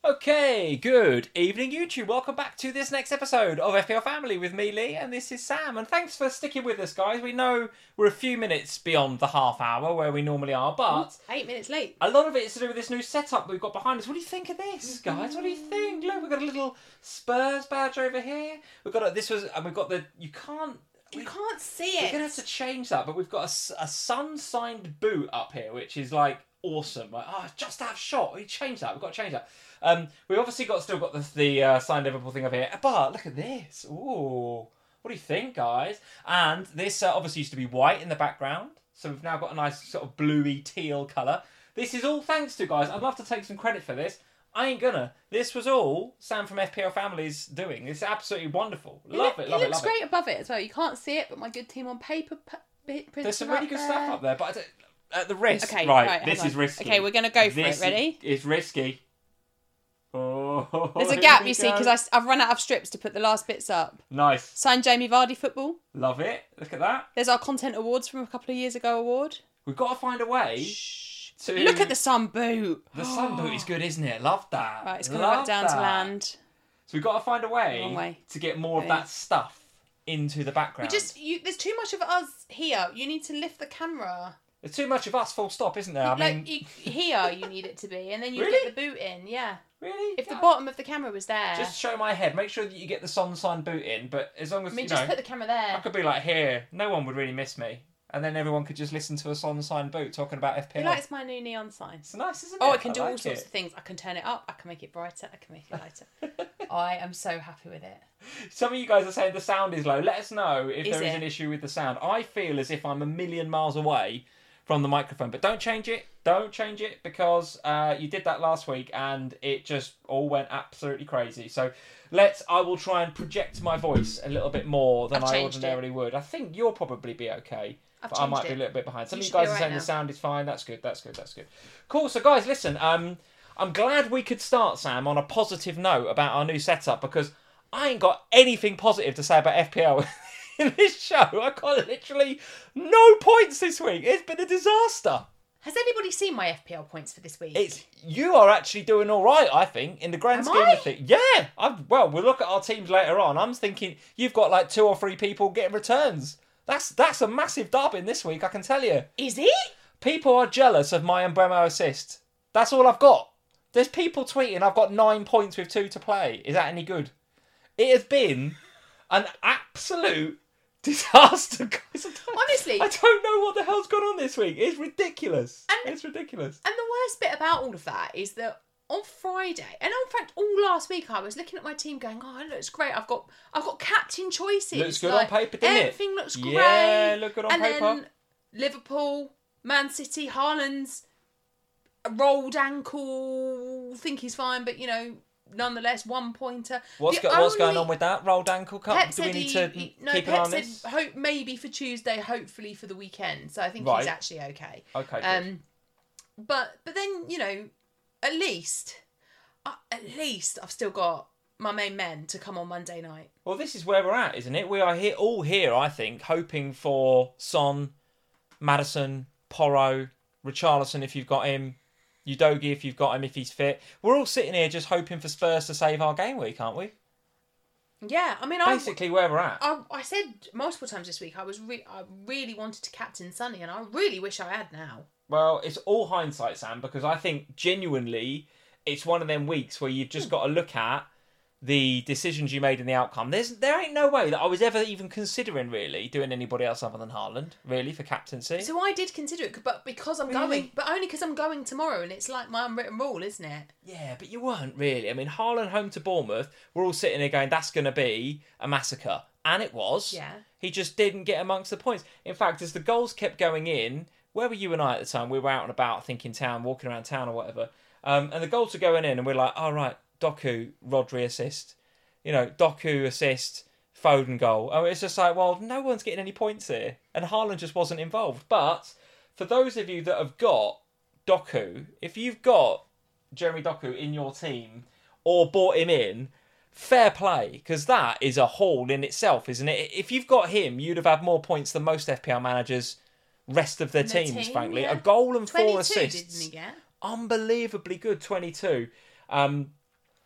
Okay, good evening YouTube. Welcome back to this next episode of FPL Family with me, Lee, and this is Sam. And thanks for sticking with us, guys. We know we're a few minutes beyond the half hour where we normally are, but 8 minutes late. a lot of it is to do with this new setup we've got behind us. What do you think of this, guys? What do you think? Look, we've got a little Spurs badge over here. We've got you can't See We're it. gonna have to change that, but we've got a Sun signed boot up here, which is like awesome. Like, just that shot. We changed that. We've got to change that. We've obviously still got the signed Liverpool thing up here, but look at this. Ooh, what do you think, guys? And this obviously used to be white in the background, so we've now got a nice sort of bluey teal colour. This is all thanks to, guys. I'd love to take some credit for this. I ain't gonna. This was all Sam from FPL Family's doing. It's absolutely wonderful. Love it. It looks great above it as well. You can't see it, but my good team on paper There's some really good stuff up there, but at the risk. Okay, right, this is risky. Okay, we're going to go for it. Ready? It's risky. Oh, There's a gap, you see, because I've run out of strips to put the last bits up. Nice. Signed Jamie Vardy football. Love it. Look at that. There's our Content Awards from a couple of years ago award. We've got to find a way to... Look at the sun boot. The sun boot is good, isn't it? Love that. Right, it's coming back down to land. So we've got to find a Wrong way way. to get more of that stuff into the background. There's too much of us here. You need to lift the camera. There's too much of us, full stop, isn't there? Here you need it to be, and then you Really? get the boot in, yeah. Really? If the bottom of the camera was there. Just show my head. Make sure that you get the sun sign boot in, but as long as, just put the camera there. I could be like, here, no one would really miss me. And then everyone could just listen to a sun sign boot talking about FPL. He likes my new neon sign. It's nice, isn't it? Oh, I can do like all sorts of things. I can turn it up, I can make it brighter, I can make it lighter. I am so happy with it. Some of you guys are saying the sound is low. Let us know if there is it? an issue with the sound. I feel as if I'm a million miles away from the microphone, but don't change it. Don't change it, because you did that last week and it just all went absolutely crazy. So I will try and project my voice a little bit more than I ordinarily would. I think you'll probably be okay. But I might be a little bit behind. Some of you guys are saying the sound is fine. That's good. Cool. So guys, listen, I'm glad we could start, Sam, on a positive note about our new setup, because I ain't got anything positive to say about FPL in this show. I got literally no points this week. It's been a disaster. Has anybody seen my FPL points for this week? You are actually doing all right, I think, in the grand scheme of things. Yeah. We'll look at our teams later on. I'm thinking you've got like 2 or 3 people getting returns. That's a massive dub in this week, I can tell you. Is it? People are jealous of my Umbremo assist. That's all I've got. There's people tweeting I've got 9 points with 2 to play. Is that any good? It has been an absolute disaster, guys. Honestly. I don't know what the hell's gone on this week. It's ridiculous. It's ridiculous. And the worst bit about all of that is that on Friday, and in fact all last week, I was looking at my team going, it looks great. I've got captain choices. Looks good on paper, didn't it? Everything looks great. Yeah, look good on paper. And then Liverpool, Man City, Haaland's a rolled ankle. Think he's fine, but nonetheless, 1 pointer. What's going on with that rolled ankle cut? Do we need to keep an eye on this? Pep said maybe for Tuesday, hopefully for the weekend. So I think he's actually okay. Okay. Good. But then at least I've still got my main men to come on Monday night. Well, this is where we're at, isn't it? We are all here, I think, hoping for Son, Maddison, Porro, Richarlison if you've got him, Udogie if you've got him, if he's fit. We're all sitting here just hoping for Spurs to save our game week, aren't we? Yeah, I mean, basically where we're at. I said multiple times this week I really wanted to captain Sonny, and I really wish I had now. Well, it's all hindsight, Sam, because I think genuinely it's one of them weeks where you've just got to look at the decisions you made and the outcome. There ain't no way that I was ever even considering really doing anybody else other than Haaland, really, for captaincy. So I did consider it, but because I'm going, but only because I'm going tomorrow, and it's like my unwritten rule, isn't it? Yeah, but you weren't really. I mean, Haaland home to Bournemouth, we're all sitting there going, that's going to be a massacre. And it was. Yeah. He just didn't get amongst the points. In fact, as the goals kept going in, where were you and I at the time? We were out and about, thinking town, walking around town or whatever. And the goals were going in, and we're like, oh, right, Doku, Rodri assist. Doku assist, Foden goal. Oh, it's just like, well, no one's getting any points here. And Haaland just wasn't involved. But for those of you that have got Doku, if you've got Jeremy Doku in your team or bought him in, fair play, because that is a haul in itself, isn't it? If you've got him, you'd have had more points than most FPL managers, rest of their teams, frankly. Yeah. A goal and 4 assists. Didn't he get? Unbelievably good, 22.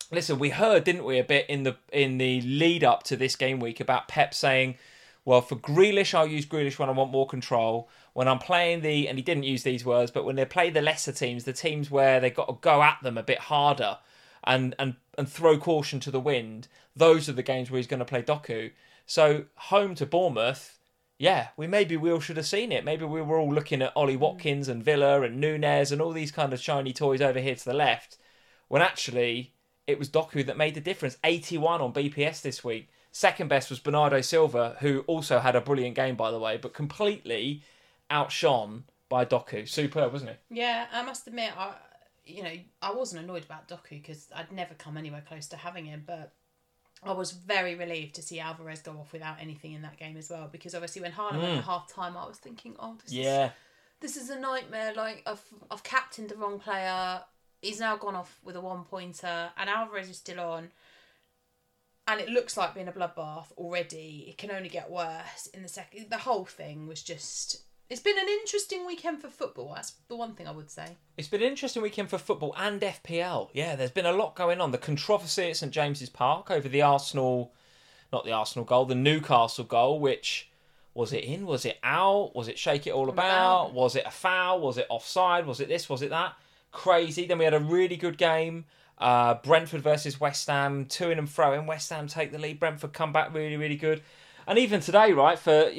listen, we heard, didn't we, a bit in the lead up to this game week about Pep saying, well, for Grealish, I'll use Grealish when I want more control. When I'm playing and he didn't use these words, but when they play the lesser teams, the teams where they've got to go at them a bit harder and throw caution to the wind, those are the games where he's going to play Doku. So home to Bournemouth, yeah, we all should have seen it. Maybe we were all looking at Ollie Watkins and Villa and Nunez and all these kind of shiny toys over here to the left, when actually it was Doku that made the difference. 81 on BPS this week. Second best was Bernardo Silva, who also had a brilliant game, by the way, but completely outshone by Doku. Superb, wasn't he? Yeah, I must admit, I wasn't annoyed about Doku because I'd never come anywhere close to having him, but I was very relieved to see Alvarez go off without anything in that game as well, because obviously when Haaland went at half-time, I was thinking, this is a nightmare. Like, I've captained the wrong player. He's now gone off with a one-pointer, and Alvarez is still on. And it looks like being a bloodbath already. It can only get worse in the second. The whole thing was just... It's been an interesting weekend for football. That's the one thing I would say. It's been an interesting weekend for football and FPL. Yeah, there's been a lot going on. The controversy at St James's Park over the Arsenal... Not the Arsenal goal, the Newcastle goal, which... Was it in? Was it out? Was it shake it all about? Was it a foul? Was it offside? Was it this? Was it that? Crazy. Then we had a really good game. Brentford versus West Ham, to and fro in. West Ham take the lead. Brentford come back really, really good. And even today, right, for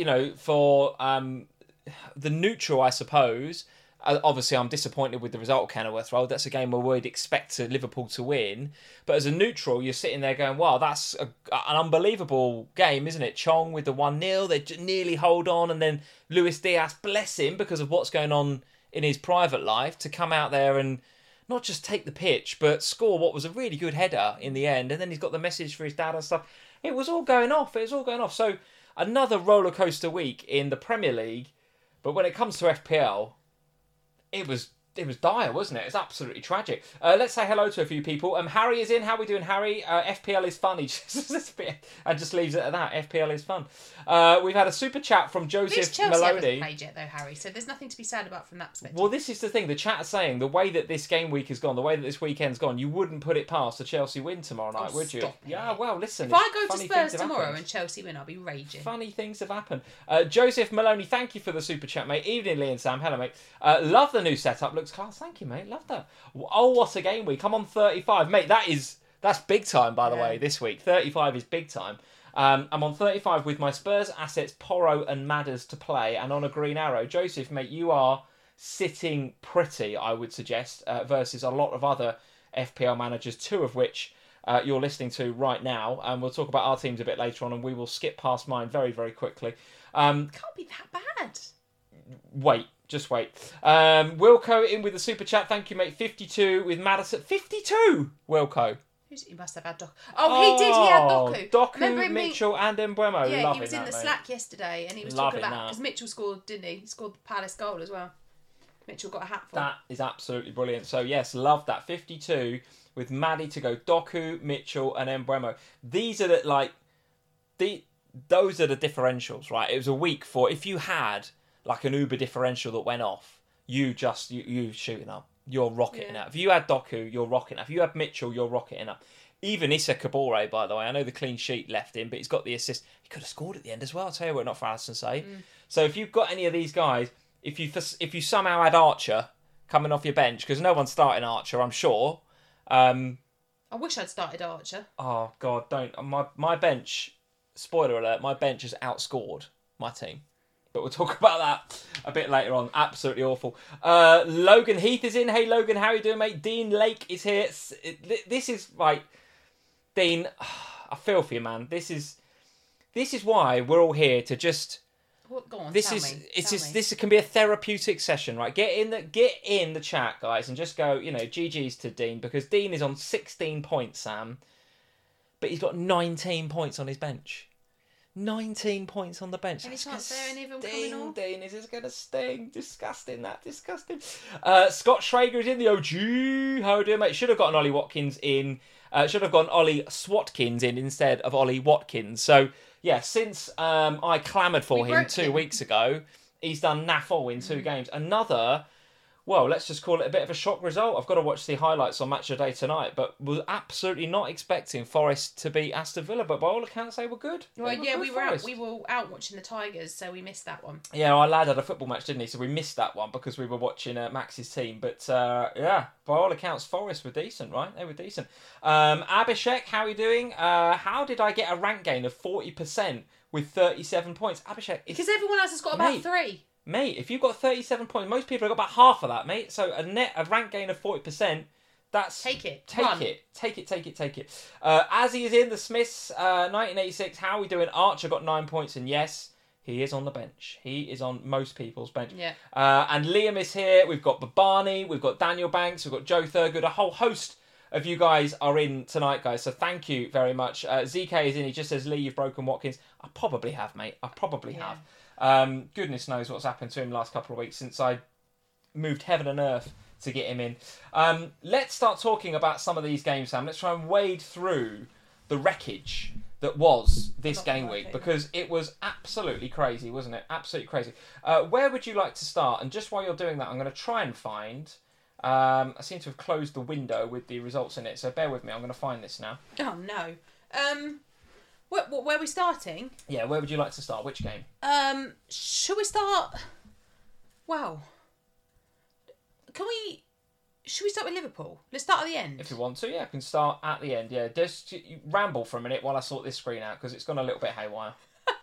the neutral, I suppose. Obviously, I'm disappointed with the result of Kenilworth Road. That's a game where we'd expect Liverpool to win. But as a neutral, you're sitting there going, wow, that's an unbelievable game, isn't it? Chong with the 1-0, they nearly hold on. And then Luis Diaz, bless him, because of what's going on in his private life, to come out there and not just take the pitch, but score what was a really good header in the end. And then he's got the message for his dad and stuff. It was all going off. So another roller coaster week in the Premier League. But when it comes to FPL, it was dire, wasn't it? It's absolutely tragic. Let's say hello to a few people. Harry is in. How are we doing, Harry? FPL is fun. He just leaves it at that. FPL is fun. We've had a super chat from Joseph Chelsea Maloney. Hasn't played yet, though, Harry. So there's nothing to be sad about from that perspective. Well, this is the thing. The chat is saying the way that this game week has gone, the way that this weekend's gone, you wouldn't put it past a Chelsea win tomorrow night, would you? Yeah. Well, listen. If I go to Spurs tomorrow and Chelsea win, I'll be raging. Funny things have happened. Joseph Maloney, thank you for the super chat, mate. Evening, Lee and Sam. Hello, mate. Love the new setup. Looks class. Thank you, mate. Love that. Oh, what a game week. I'm on 35. Mate, that's big time, by the way, this week. 35 is big time. I'm on 35 with my Spurs assets, Porro and Madders to play, and on a green arrow. Joseph, mate, you are sitting pretty, I would suggest, versus a lot of other FPL managers, two of which you're listening to right now. And we'll talk about our teams a bit later on, and we will skip past mine very, very quickly. It can't be that bad. Wait. Just wait. Wilco in with the super chat. Thank you, mate. 52 with Madison. 52! Wilco. He must have had Doku. Oh, he did. He had Doku. Doku, Mitchell and Mbeumo. Yeah, he was in the Slack yesterday and he was talking about... Because Mitchell scored, didn't he? He scored the Palace goal as well. Mitchell got a hatful. That is absolutely brilliant. So, yes, love that. 52 with Maddie to go Doku, Mitchell and Mbeumo. These are those are the differentials, right? It was a week for... If you had... like an Uber differential that went off, you shooting up. You're rocketing up. If you had Doku, you're rocketing up. If you had Mitchell, you're rocketing up. Even Issa Kabore, by the way, I know the clean sheet left him, but he's got the assist. He could have scored at the end as well. I'll tell you what, not for Alisson save. So if you've got any of these guys, if you somehow had Archer coming off your bench, because no one's starting Archer, I'm sure. I wish I'd started Archer. Oh God, don't. My bench. Spoiler alert: my bench has outscored my team. But we'll talk about that a bit later on. Absolutely awful. Logan Heath is in. Hey, Logan, how are you doing, mate? Dean Lake is here. This is like... Dean, I feel for you, man. This is why we're all here to just... Go on, this can be a therapeutic session, right? Get in the chat, guys, and just go, GG's to Dean, because Dean is on 16 points, Sam. But he's got 19 points on his bench. 19 points on the bench. Any chance there any of them coming off? Dean, is this going to sting? Disgusting. Scott Schrager is in the OG. How are you doing, mate? Should have gotten Ollie Watkins in. Should have gone Ollie Swatkins in instead of Ollie Watkins. So, yeah, since I clamoured for him 2 weeks ago, he's done naff all in 2 games. well, let's just call it a bit of a shock result. I've got to watch the highlights on Match of the Day tonight, but was absolutely not expecting Forest to beat Aston Villa. But by all accounts, they were good. Well, yeah, we were out watching the Tigers, so we missed that one. Yeah, our lad had a football match, didn't he? So we missed that one because we were watching Max's team. But yeah, by all accounts, Forest were decent, right? They were decent. Abhishek, how are you doing? How did I get a rank gain of 40% with 37 points? Abhishek, because everyone else has got about 3. Mate, if you've got 37 points, most people have got about half of that, mate. So a rank gain of 40%, that's... Take it. Take it. Azzy is in, the Smiths, 1986. How are we doing? Archer got 9 points, and yes, he is on the bench. He is on most people's bench. Yeah. And Liam is here. We've got Babani, we've got Daniel Banks, we've got Joe Thurgood. A whole host of you guys are in tonight, guys. So thank you very much. ZK is in. He just says, Lee, you've broken Watkins. I probably have, mate. I probably have. Goodness knows what's happened to him the last couple of weeks since I moved heaven and earth to get him in. Let's start talking about some of these games, Sam. Let's try and wade through the wreckage that was this game week, because it was absolutely crazy, wasn't it? Absolutely crazy. Where would you like to start? And just while you're doing that, I'm going to try and find... I seem to have closed the window with the results in it, so bear with me. I'm going to find this now. Oh, no. Where are we starting? Yeah, where would you like to start? Which game? Shall we start... Wow. Should we start with Liverpool? Let's start at the end. If you want to, yeah, I can start at the end. Yeah, just ramble for a minute while I sort this screen out, because it's gone a little bit haywire.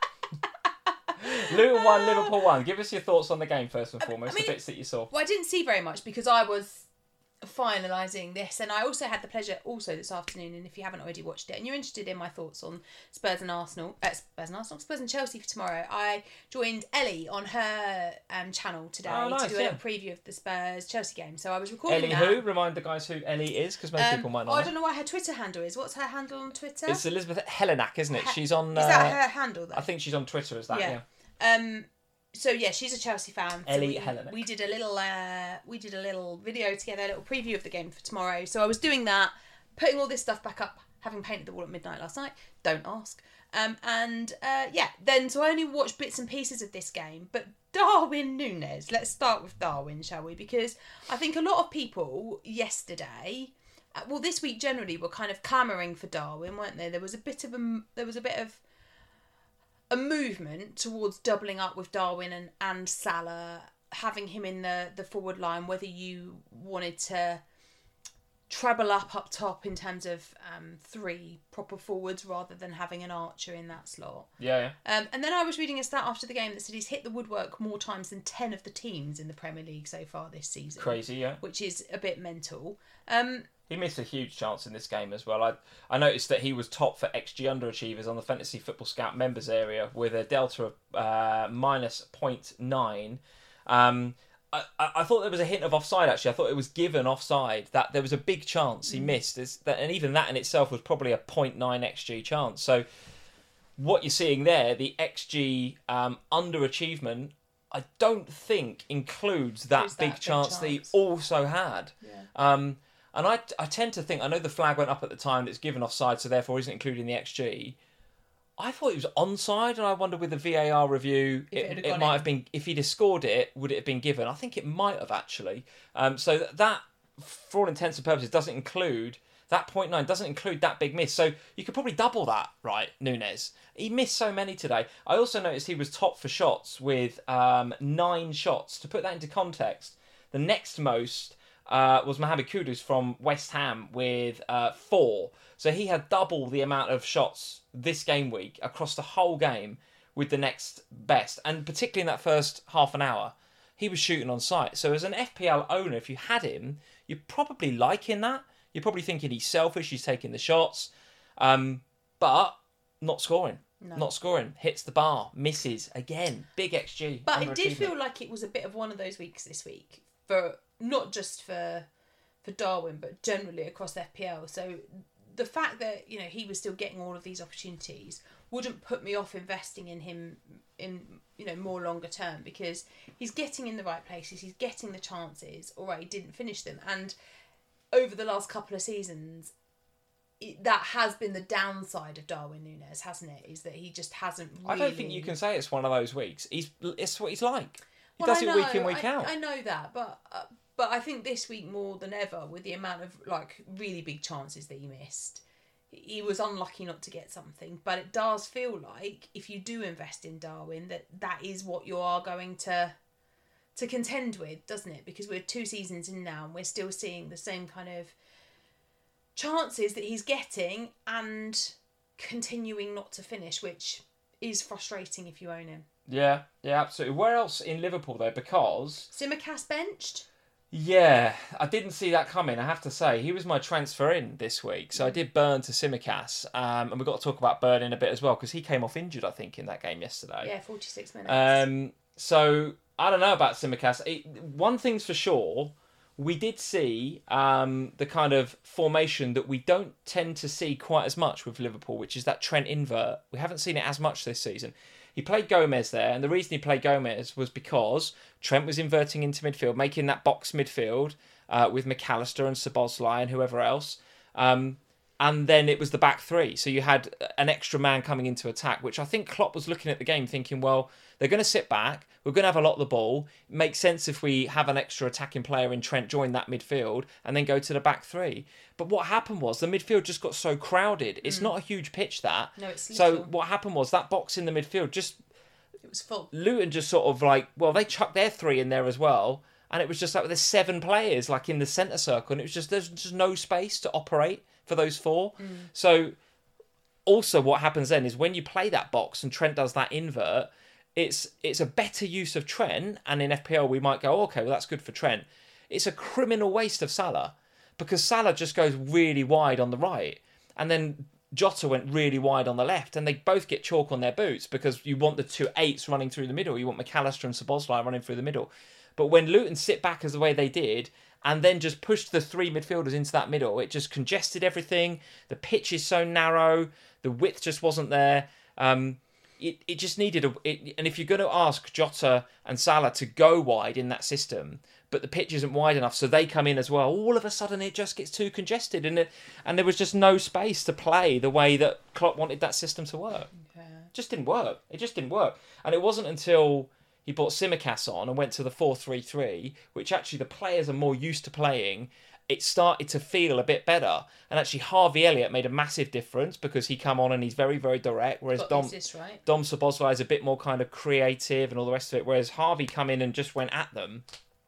Luton 1, Liverpool 1. Give us your thoughts on the game first and foremost, the bits that you saw. Well, I didn't see very much because I was finalising this, and I also had the pleasure this afternoon, and if you haven't already watched it and you're interested in my thoughts on Spurs and Chelsea for tomorrow, I joined Ellie on her channel today to do a little preview of the Spurs Chelsea game. So I was recording Ellie who? Remind the guys who Ellie is, because most people might not know. I don't know what her Twitter handle is. What's her handle on Twitter? It's Elizabeth Helenak, isn't it? She's on... Is that her handle, though? I think she's on Twitter as that, yeah. So yeah, she's a Chelsea fan. Ellie Helenak. We did a little video together, a little preview of the game for tomorrow. So I was doing that, putting all this stuff back up, having painted the wall at midnight last night. Don't ask. Then so I only watched bits and pieces of this game. But Darwin Núñez, let's start with Darwin, shall we? Because I think a lot of people yesterday, this week generally, were kind of clamouring for Darwin, weren't they? There was a bit of a movement towards doubling up with Darwin and Salah, having him in the forward line, whether you wanted to treble up top in terms of 3 proper forwards rather than having an Archer in that slot. Yeah. And then I was reading a stat after the game that said he's hit the woodwork more times than 10 of the teams in the Premier League so far this season. Crazy, yeah. Which is a bit mental. He missed a huge chance in this game as well. I noticed that he was top for XG underachievers on the Fantasy Football Scout members area with a delta of minus 0.9. I thought there was a hint of offside, actually. I thought it was given offside, that there was a big chance he missed. And even that in itself was probably a 0.9 XG chance. So what you're seeing there, the XG underachievement, I don't think includes that big chance that he also had. Yeah. And I tend to think, I know the flag went up at the time that it's given offside, so therefore isn't included in the XG. I thought it was onside, and I wonder with the VAR review, it might have been, if he'd have scored it, would it have been given? I think it might have, actually. So that, for all intents and purposes, doesn't include, that 0.9 doesn't include that big miss. So you could probably double that, right, Núñez? He missed so many today. I also noticed he was top for shots with 9 shots. To put that into context, the next most was Mohamed Kudus from West Ham with 4. So he had double the amount of shots this game week across the whole game with the next best. And particularly in that first half an hour, he was shooting on sight. So as an FPL owner, if you had him, you're probably liking that. You're probably thinking he's selfish, he's taking the shots. But not scoring. No. Not scoring. Hits the bar. Misses. Again. Big XG. But it did feel like it was a bit of one of those weeks this week. Not just for Darwin, but generally across FPL. So the fact that he was still getting all of these opportunities wouldn't put me off investing in him in more longer term, because he's getting in the right places, he's getting the chances. All right, he didn't finish them, and over the last couple of seasons, that has been the downside of Darwin Núñez, hasn't it? Is that he just hasn't really... I don't think you can say it's one of those weeks. It's what he's like. He does it week in, week out. I know that, but But I think this week more than ever, with the amount of like really big chances that he missed, he was unlucky not to get something. But it does feel like if you do invest in Darwin, that is what you are going to contend with, doesn't it? Because we're 2 seasons in now and we're still seeing the same kind of chances that he's getting and continuing not to finish, which is frustrating if you own him. Yeah, absolutely. Where else in Liverpool though? Because Tsimikas benched. Yeah, I didn't see that coming, I have to say. He was my transfer in this week, so I did burn to Tsimikas. And we've got to talk about Burn in a bit as well, because he came off injured, I think, in that game yesterday. Yeah, 46 minutes. So, I don't know about Tsimikas. One thing's for sure, we did see the kind of formation that we don't tend to see quite as much with Liverpool, which is that Trent invert. We haven't seen it as much this season. He played Gomez there, and the reason he played Gomez was because Trent was inverting into midfield, making that box midfield with McAllister and Szoboszlai and whoever else. And then it was the back three. So you had an extra man coming into attack, which I think Klopp was looking at the game thinking, well, they're going to sit back. We're going to have a lot of the ball. It makes sense if we have an extra attacking player in Trent, join that midfield, and then go to the back three. But what happened was the midfield just got so crowded. It's not a huge pitch, that. No, it's so little. what happened was that box in the midfield just... It was full. Luton just sort of like... Well, they chucked their 3 in there as well. And it was just like there's 7 players like in the centre circle. And it was just... There's just no space to operate for those 4. So also what happens then is when you play that box and Trent does that invert, it's a better use of Trent, and in FPL we might go, okay, well that's good for Trent. It's a criminal waste of Salah, because Salah just goes really wide on the right, and then Jota went really wide on the left, and they both get chalk on their boots because you want the 2 8s running through the middle. You want McAllister and Szoboszlai running through the middle. But when Luton sit back as the way they did, and then just pushed the 3 midfielders into that middle, it just congested everything. The pitch is so narrow. The width just wasn't there. It just needed and if you're going to ask Jota and Salah to go wide in that system, but the pitch isn't wide enough, so they come in as well, all of a sudden it just gets too congested, and there was just no space to play the way that Klopp wanted that system to work. Yeah. It just didn't work. And it wasn't until he brought Tsimikas on and went to the 4-3-3, which actually the players are more used to playing, it started to feel a bit better. And actually Harvey Elliott made a massive difference because he come on and he's very, very direct, whereas Dom Szoboszlai is a bit more kind of creative and all the rest of it, whereas Harvey come in and just went at them.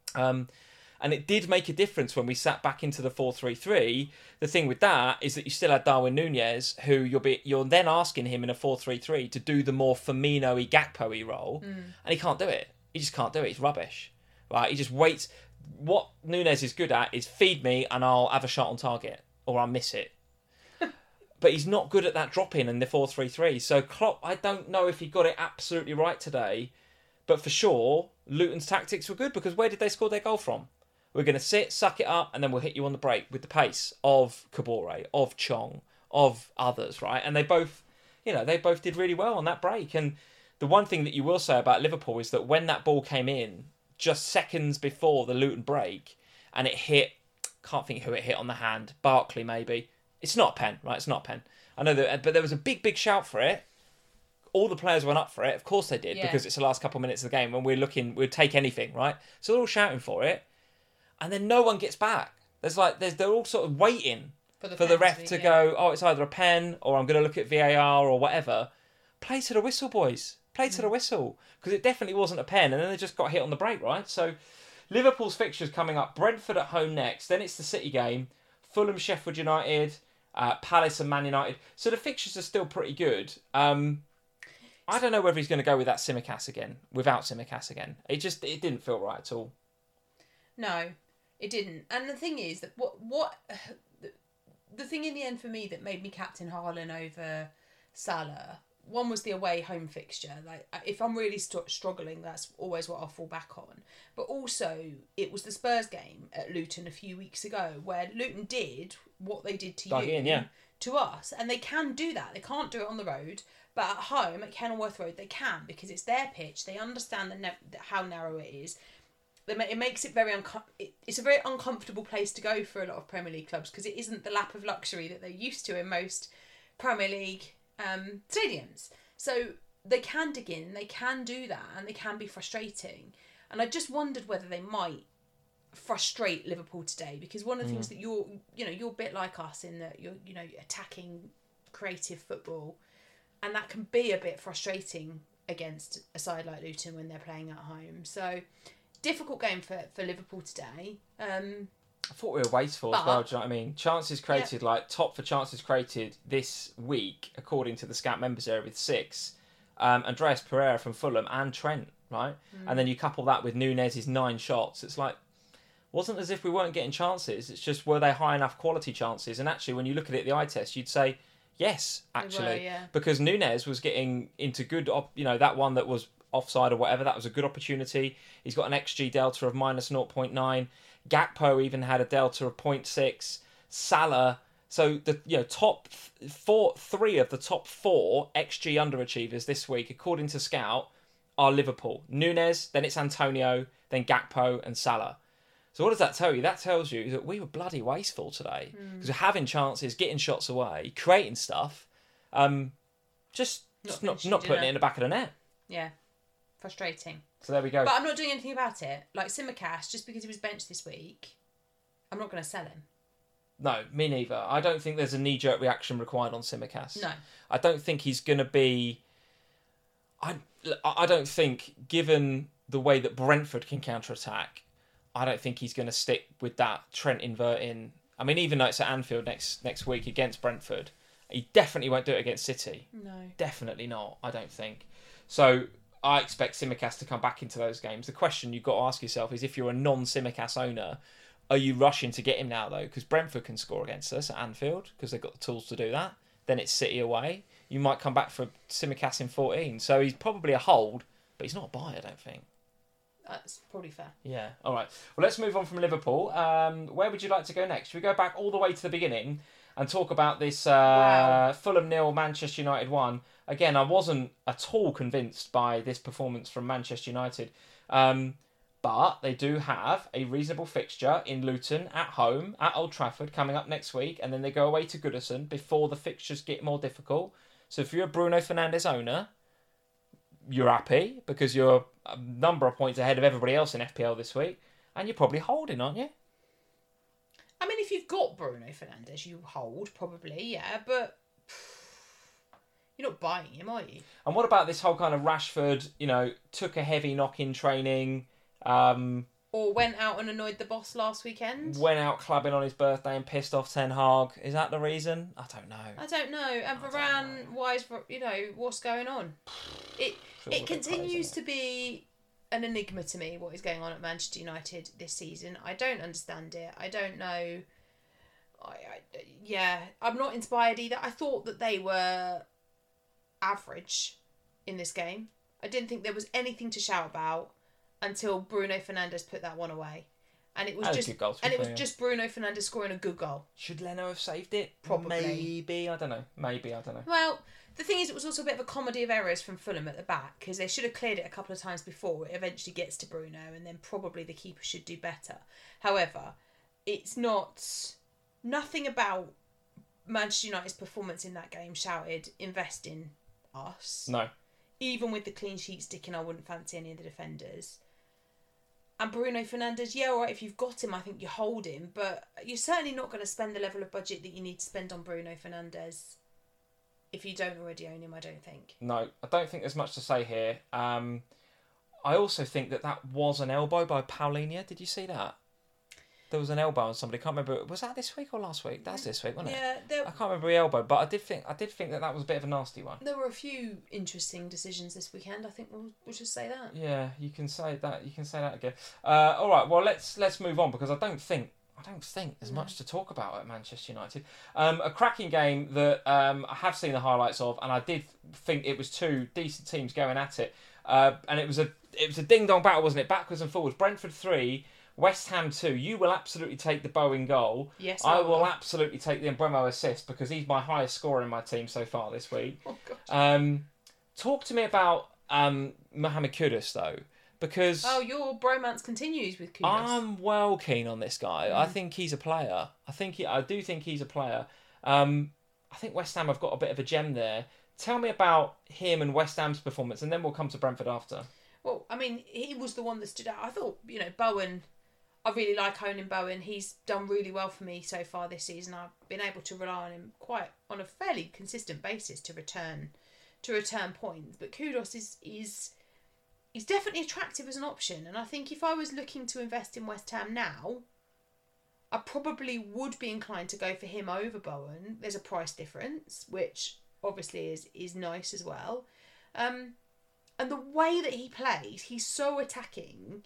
And it did make a difference when we sat back into the 4-3-3. The thing with that is that you still had Darwin Núñez, who you're then asking him in a 4-3-3 to do the more Firmino-y, Gakpo-y role, and he can't do it. He just can't do it. He's rubbish. Right? He just waits. What Núñez is good at is feed me and I'll have a shot on target, or I'll miss it. But he's not good at that drop-in in the 4-3-3. So Klopp, I don't know if he got it absolutely right today, but for sure, Luton's tactics were good, because where did they score their goal from? We're going to sit, suck it up, and then we'll hit you on the break with the pace of Kabore, of Chong, of others, right? And they both did really well on that break. And the one thing that you will say about Liverpool is that when that ball came in, just seconds before the Luton break, and it hit, can't think who it hit on the hand, Barkley maybe. It's not a pen, right? It's not a pen. I know that, but there was a big, big shout for it. All the players went up for it. Of course they did, because it's the last couple of minutes of the game when we'd take anything, right? So they're all shouting for it. And then no one gets back. They're all sort of waiting for the ref to go, oh, it's either a pen or I'm going to look at VAR or whatever. Play to the whistle, boys. Play to the whistle. Because it definitely wasn't a pen. And then they just got hit on the break, right? So Liverpool's fixtures coming up. Brentford at home next. Then it's the City game. Fulham, Sheffield United, Palace and Man United. So the fixtures are still pretty good. I don't know whether he's going to go with that Tsimikas again, without Tsimikas again. It didn't feel right at all. No, it didn't. And the thing is that what the thing in the end for me that made me captain Haaland over Salah, one was the away home fixture. Like, if I'm really struggling, that's always what I'll fall back on. But also, it was the Spurs game at Luton a few weeks ago where Luton did what they did to to us, and they can do that. They can't do it on the road, but at home at Kenilworth Road they can, because it's their pitch. They understand how narrow it is. It makes it very it's a very uncomfortable place to go for a lot of Premier League clubs, because it isn't the lap of luxury that they're used to in most Premier League stadiums. So they can dig in, they can do that, and they can be frustrating. And I just wondered whether they might frustrate Liverpool today, because one of the things that you're a bit like us in that you're attacking creative football, and that can be a bit frustrating against a side like Luton when they're playing at home. So difficult game for Liverpool today. I thought we were wasteful as well, do you know what I mean? Chances created, like top for chances created this week, according to the Scout members area, with 6. Andreas Pereira from Fulham and Trent, right? And then you couple that with Nunez's 9 shots. It's like, wasn't as if we weren't getting chances. It's just, were they high enough quality chances? And actually, when you look at it, the eye test, you'd say, yes, actually. Because Nunez was getting into good, that one that was offside or whatever, that was a good opportunity. He's got an XG delta of minus 0.9. Gakpo even had a delta of 0.6. Salah, so the top 3 of the top 4 XG underachievers this week, according to Scout, are Liverpool. Nunez, then it's Antonio, then Gakpo and Salah. So what does that tell you? That tells you that we were bloody wasteful today, because we're having chances, getting shots away, creating stuff, just not putting it in the back of the net. Yeah, frustrating. So there we go. But I'm not doing anything about it. Like Tsimikas, just because he was benched this week, I'm not going to sell him. No, me neither. I don't think there's a knee-jerk reaction required on Tsimikas. No. I don't think he's going to be... I don't think, given the way that Brentford can counter-attack, I don't think he's going to stick with that Trent inverting. I mean, even though it's at Anfield next week against Brentford, he definitely won't do it against City. No. Definitely not, I don't think. So I expect Tsimikas to come back into those games. The question you've got to ask yourself is, if you're a non-Tsimikas owner, are you rushing to get him now, though? Because Brentford can score against us at Anfield, because they've got the tools to do that. Then it's City away. You might come back for Tsimikas in 14. So he's probably a hold, but he's not a buy, I don't think. That's probably fair. Yeah. All right. Well, let's move on from Liverpool. Where would you like to go next? Should we go back all the way to the beginning and talk about this Fulham 0, Manchester United 1? Again, I wasn't at all convinced by this performance from Manchester United. But they do have a reasonable fixture in Luton at home, at Old Trafford, coming up next week. And then they go away to Goodison before the fixtures get more difficult. So if you're a Bruno Fernandes owner, you're happy because you're a number of points ahead of everybody else in FPL this week. And you're probably holding, aren't you? I mean, if you've got Bruno Fernandes, you hold, probably, yeah. But you're not buying him, are you? And what about this whole kind of Rashford, took a heavy knock in training... or went out and annoyed the boss last weekend. Went out clubbing on his birthday and pissed off Ten Hag. Is that the reason? I don't know. And Varane, why is what's going on? It continues to be an enigma to me what is going on at Manchester United this season. I don't understand it. I don't know. I'm not inspired either. I thought that they were average in this game. I didn't think there was anything to shout about until Bruno Fernandes put that one away. And it was just Bruno Fernandes scoring a good goal. Should Leno have saved it? Probably. Maybe, I don't know. Well, the thing is, it was also a bit of a comedy of errors from Fulham at the back, because they should have cleared it a couple of times before it eventually gets to Bruno, and then probably the keeper should do better. However, it's nothing about Manchester United's performance in that game shouted, invest in us. No. Even with the clean sheet sticking, I wouldn't fancy any of the defenders. And Bruno Fernandes, yeah, all right, if you've got him, I think you hold him. But you're certainly not going to spend the level of budget that you need to spend on Bruno Fernandes if you don't already own him, I don't think. No, I don't think there's much to say here. I also think that was an elbow by Paulinho. Did you see that? There was an elbow on somebody. I can't remember. Was that this week or last week? That's this week, wasn't it? Yeah. I can't remember the elbow, but I did think that was a bit of a nasty one. There were a few interesting decisions this weekend. I think we'll just say that. Yeah, you can say that. You can say that again. All right. Well, let's move on, because I don't think there's much to talk about at Manchester United. A cracking game that I have seen the highlights of, and I did think it was two decent teams going at it. And it was a ding dong battle, wasn't it? Backwards and forwards. Brentford 3. West Ham 2. You will absolutely take the Bowen goal. Yes, I will absolutely take the Mbeumo assist, because he's my highest scorer in my team so far this week. Oh, gosh. Talk to me about Mohamed Kudus, though, because... Oh, your bromance continues with Kudus. I'm well keen on this guy. I think he's a player. I do think he's a player. I think West Ham have got a bit of a gem there. Tell me about him and West Ham's performance, and then we'll come to Brentford after. Well, I mean, he was the one that stood out. I thought, Bowen... I really like owning Bowen. He's done really well for me so far this season. I've been able to rely on him quite on a fairly consistent basis to return points. But Kudus is definitely attractive as an option. And I think if I was looking to invest in West Ham now, I probably would be inclined to go for him over Bowen. There's a price difference, which obviously is nice as well. And the way that he plays, he's so attacking.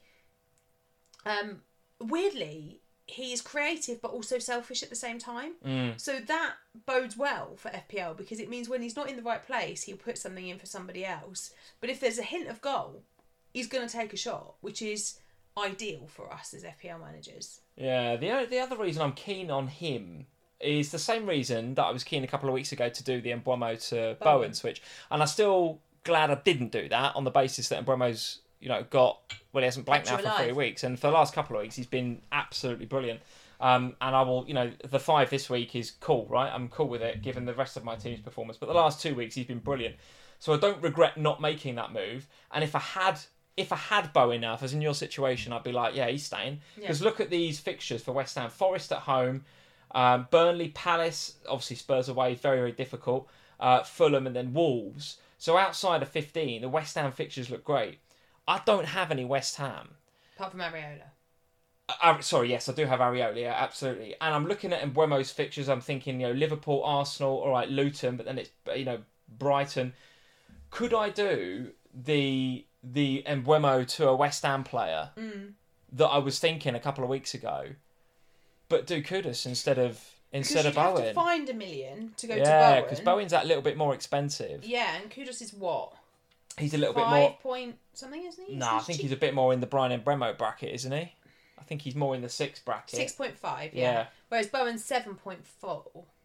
Weirdly, he is creative but also selfish at the same time. So that bodes well for FPL because it means when he's not in the right place, he'll put something in for somebody else. But if there's a hint of goal, he's going to take a shot, which is ideal for us as FPL managers. Yeah, the other reason I'm keen on him is the same reason that I was keen a couple of weeks ago to do the Mbeumo to Bowen switch. And I'm still glad I didn't do that on the basis that Mbeumo's he hasn't blanked now for 3 weeks, and for the last couple of weeks he's been absolutely brilliant. And I will, the 5 this week is cool, right? I'm cool with it given the rest of my team's performance. But the last 2 weeks he's been brilliant, so I don't regret not making that move. And if I had Bowen now, if I was in your situation, I'd be like, yeah, he's staying. Because look at these fixtures for West Ham: Forest at home, Burnley, Palace, obviously Spurs away, very very difficult. Fulham and then Wolves. So outside of 15, the West Ham fixtures look great. I don't have any West Ham. Apart from Areola. Sorry, yes, I do have Areola, yeah, absolutely. And I'm looking at Mbeumo's fixtures, I'm thinking, Liverpool, Arsenal, all right, Luton, but then it's, Brighton. Could I do the Mbeumo to a West Ham player that I was thinking a couple of weeks ago, but do Kudus instead of Bowen? Because you'd have to find $1 million to go to Bowen. Yeah, because Bowen's that little bit more expensive. Yeah, and Kudus is what? He's a little bit more... 5 point something, isn't he? No, I think he's a bit more in the Brian Mbeumo bracket, isn't he? I think he's more in the 6 bracket. 6.5, yeah. Whereas Bowen's 7.4.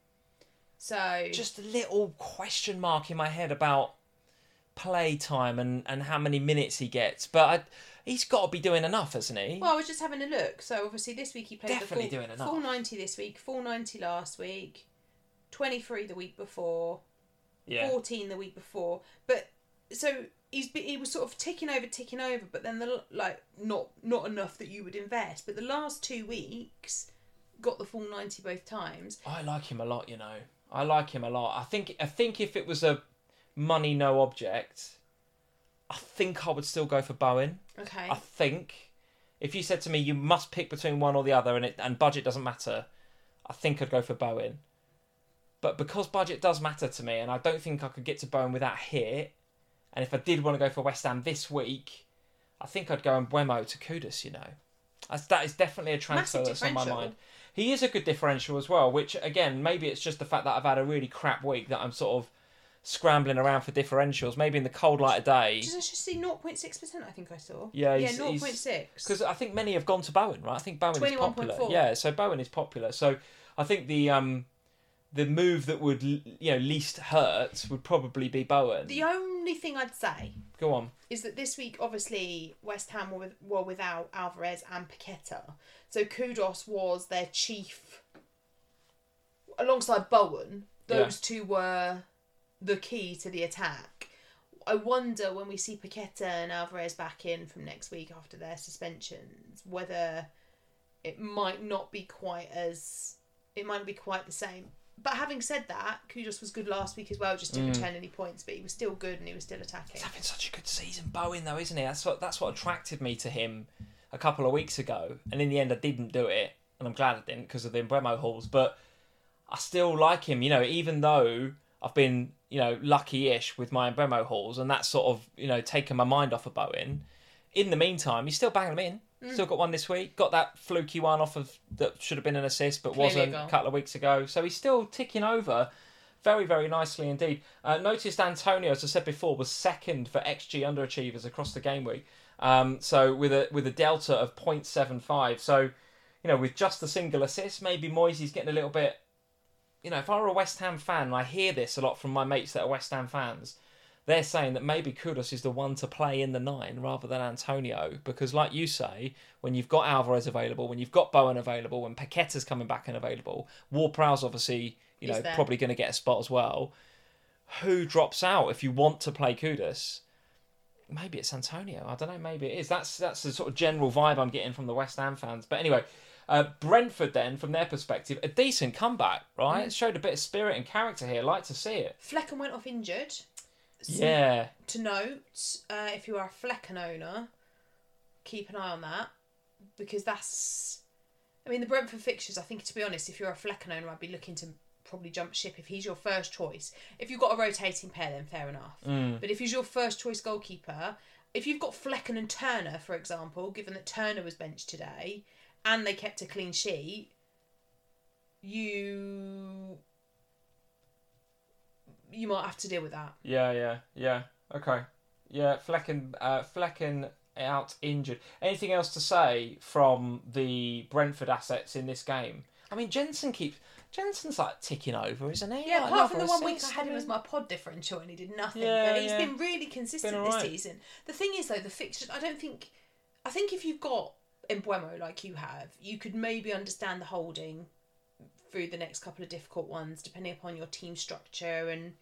So... Just a little question mark in my head about play time and how many minutes he gets. But he's got to be doing enough, hasn't he? Well, I was just having a look. So obviously this week he played Definitely doing enough. Full 90 this week, full 90 last week, 23 the week before, 14 the week before. But... So he was sort of ticking over, but then not enough that you would invest. But the last 2 weeks got the full 90 both times. I like him a lot, I like him a lot. I think if it was a money no object, I think I would still go for Bowen. Okay. I think if you said to me you must pick between one or the other and budget doesn't matter, I think I'd go for Bowen. But because budget does matter to me, and I don't think I could get to Bowen without a hit. And if I did want to go for West Ham this week, I think I'd go Mbeumo to Kudus, That is definitely a transfer that's on my mind. He is a good differential as well, which, again, maybe it's just the fact that I've had a really crap week that I'm sort of scrambling around for differentials. Maybe in the cold light of day... Did I just see 0.6%, I think I saw? Yeah, 0.6. Because I think many have gone to Bowen, right? I think Bowen is popular. 21.4. Yeah, so Bowen is popular. So I think the move that would least hurt would probably be Bowen. The only thing I'd say... Go on. ...is that this week, obviously, West Ham were without Alvarez and Paqueta. So Kudus was their chief... Alongside Bowen, those two were the key to the attack. I wonder when we see Paqueta and Alvarez back in from next week after their suspensions, whether it might not be quite as... It might not be quite the same. But having said that, Kudus was good last week as well, just didn't return any points, but he was still good and he was still attacking. He's having such a good season, Bowen, though, isn't he? That's what attracted me to him a couple of weeks ago. And in the end, I didn't do it. And I'm glad I didn't because of the Mbeumo hauls. But I still like him, even though I've been, lucky-ish with my Mbeumo hauls and that's sort of, taken my mind off of Bowen. In the meantime, he's still banging them in. Still got one this week. Got that fluky one off of that should have been an assist, but wasn't a couple of weeks ago. So he's still ticking over very, very nicely indeed. Noticed Antonio, as I said before, was second for XG underachievers across the game week. So with a delta of 0.75. So, with just a single assist, maybe Moisey's getting a little bit... if I were a West Ham fan, and I hear this a lot from my mates that are West Ham fans, they're saying that maybe Kudus is the one to play in the 9 rather than Antonio. Because like you say, when you've got Alvarez available, when you've got Bowen available, when Paqueta's coming back and available, Ward-Prowse obviously, probably going to get a spot as well. Who drops out if you want to play Kudus? maybe it's Antonio. I don't know. Maybe it is. That's the sort of general vibe I'm getting from the West Ham fans. But anyway, Brentford then, from their perspective, a decent comeback, right? It showed a bit of spirit and character here. Like to see it. Flecken went off injured. Yeah. To note, if you are a Flecken owner, keep an eye on that, because that's... I mean, the Brentford fixtures, I think, to be honest, if you're a Flecken owner, I'd be looking to probably jump ship if he's your first choice. If you've got a rotating pair, then fair enough. But if he's your first choice goalkeeper, if you've got Flecken and Turner, for example, given that Turner was benched today, and they kept a clean sheet, you might have to deal with that. Yeah. Okay. Yeah, Flecken out injured. Anything else to say from the Brentford assets in this game? I mean, Jensen's like ticking over, isn't he? Yeah, like, apart from the one assist, week I had him as my pod differential and he did nothing. Yeah, but he's been really consistent this season. The thing is, though, the fixtures, I think if you've got Mbeumo like you have, you could maybe understand the holding through the next couple of difficult ones, depending upon your team structure and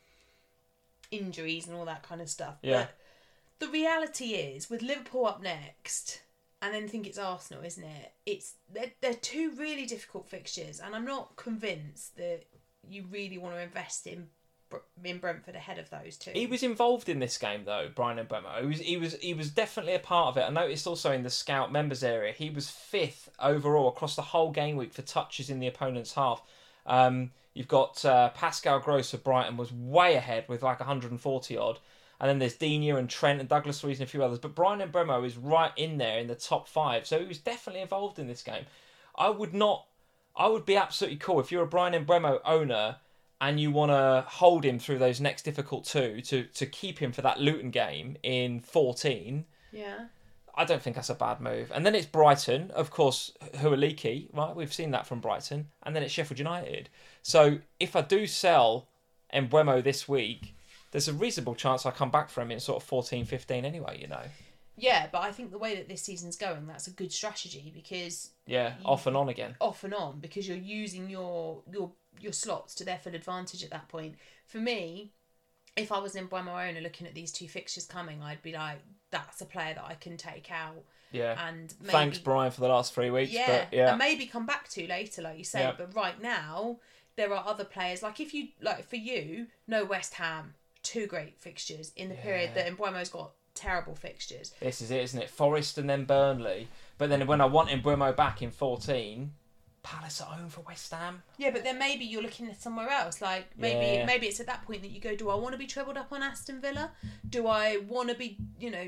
injuries and all that kind of stuff. Yeah. But the reality is, with Liverpool up next, and then I think it's Arsenal, isn't it? They're two really difficult fixtures, and I'm not convinced that you really want to invest in Brentford ahead of those two. He was involved in this game though, Brian Mbeumo. He was definitely a part of it. I noticed also in the scout members area, he was 5th overall across the whole game week for touches in the opponent's half. You've got Pascal Gross of Brighton was way ahead with like 140 odd. And then there's Digne and Trent and Douglas Luiz and a few others. But Brian Mbeumo is right in there in the top 5. So he was definitely involved in this game. I would be absolutely cool if you're a Brian Mbeumo owner and you want to hold him through those next difficult two to keep him for that Luton game in 14. Yeah. I don't think that's a bad move. And then it's Brighton, of course, who are leaky, right? We've seen that from Brighton. And then it's Sheffield United. So if I do sell Mbeumo this week, there's a reasonable chance I come back for him in sort of 14, 15 anyway, you know. Yeah, but I think the way that this season's going, that's a good strategy because... Yeah, off and on again. Off and on, because you're using your slots to their full advantage at that point. For me, if I was an Mbeumo owner looking at these two fixtures coming, I'd be like, that's a player that I can take out. Yeah. And maybe, thanks, Brian, for the last 3 weeks. Yeah, but yeah. And maybe come back to later, like you say. Yeah. But right now, there are other players. Like if you, like for you, no West Ham, 2 great fixtures in the period that Mbeumo's got terrible fixtures. This is it, isn't it? Forest and then Burnley. But then when I want Mbeumo back in 14, Palace at home for West Ham. Yeah, but then maybe you're looking at somewhere else. Like maybe it's at that point that you go, do I want to be trebled up on Aston Villa? Do I want to be,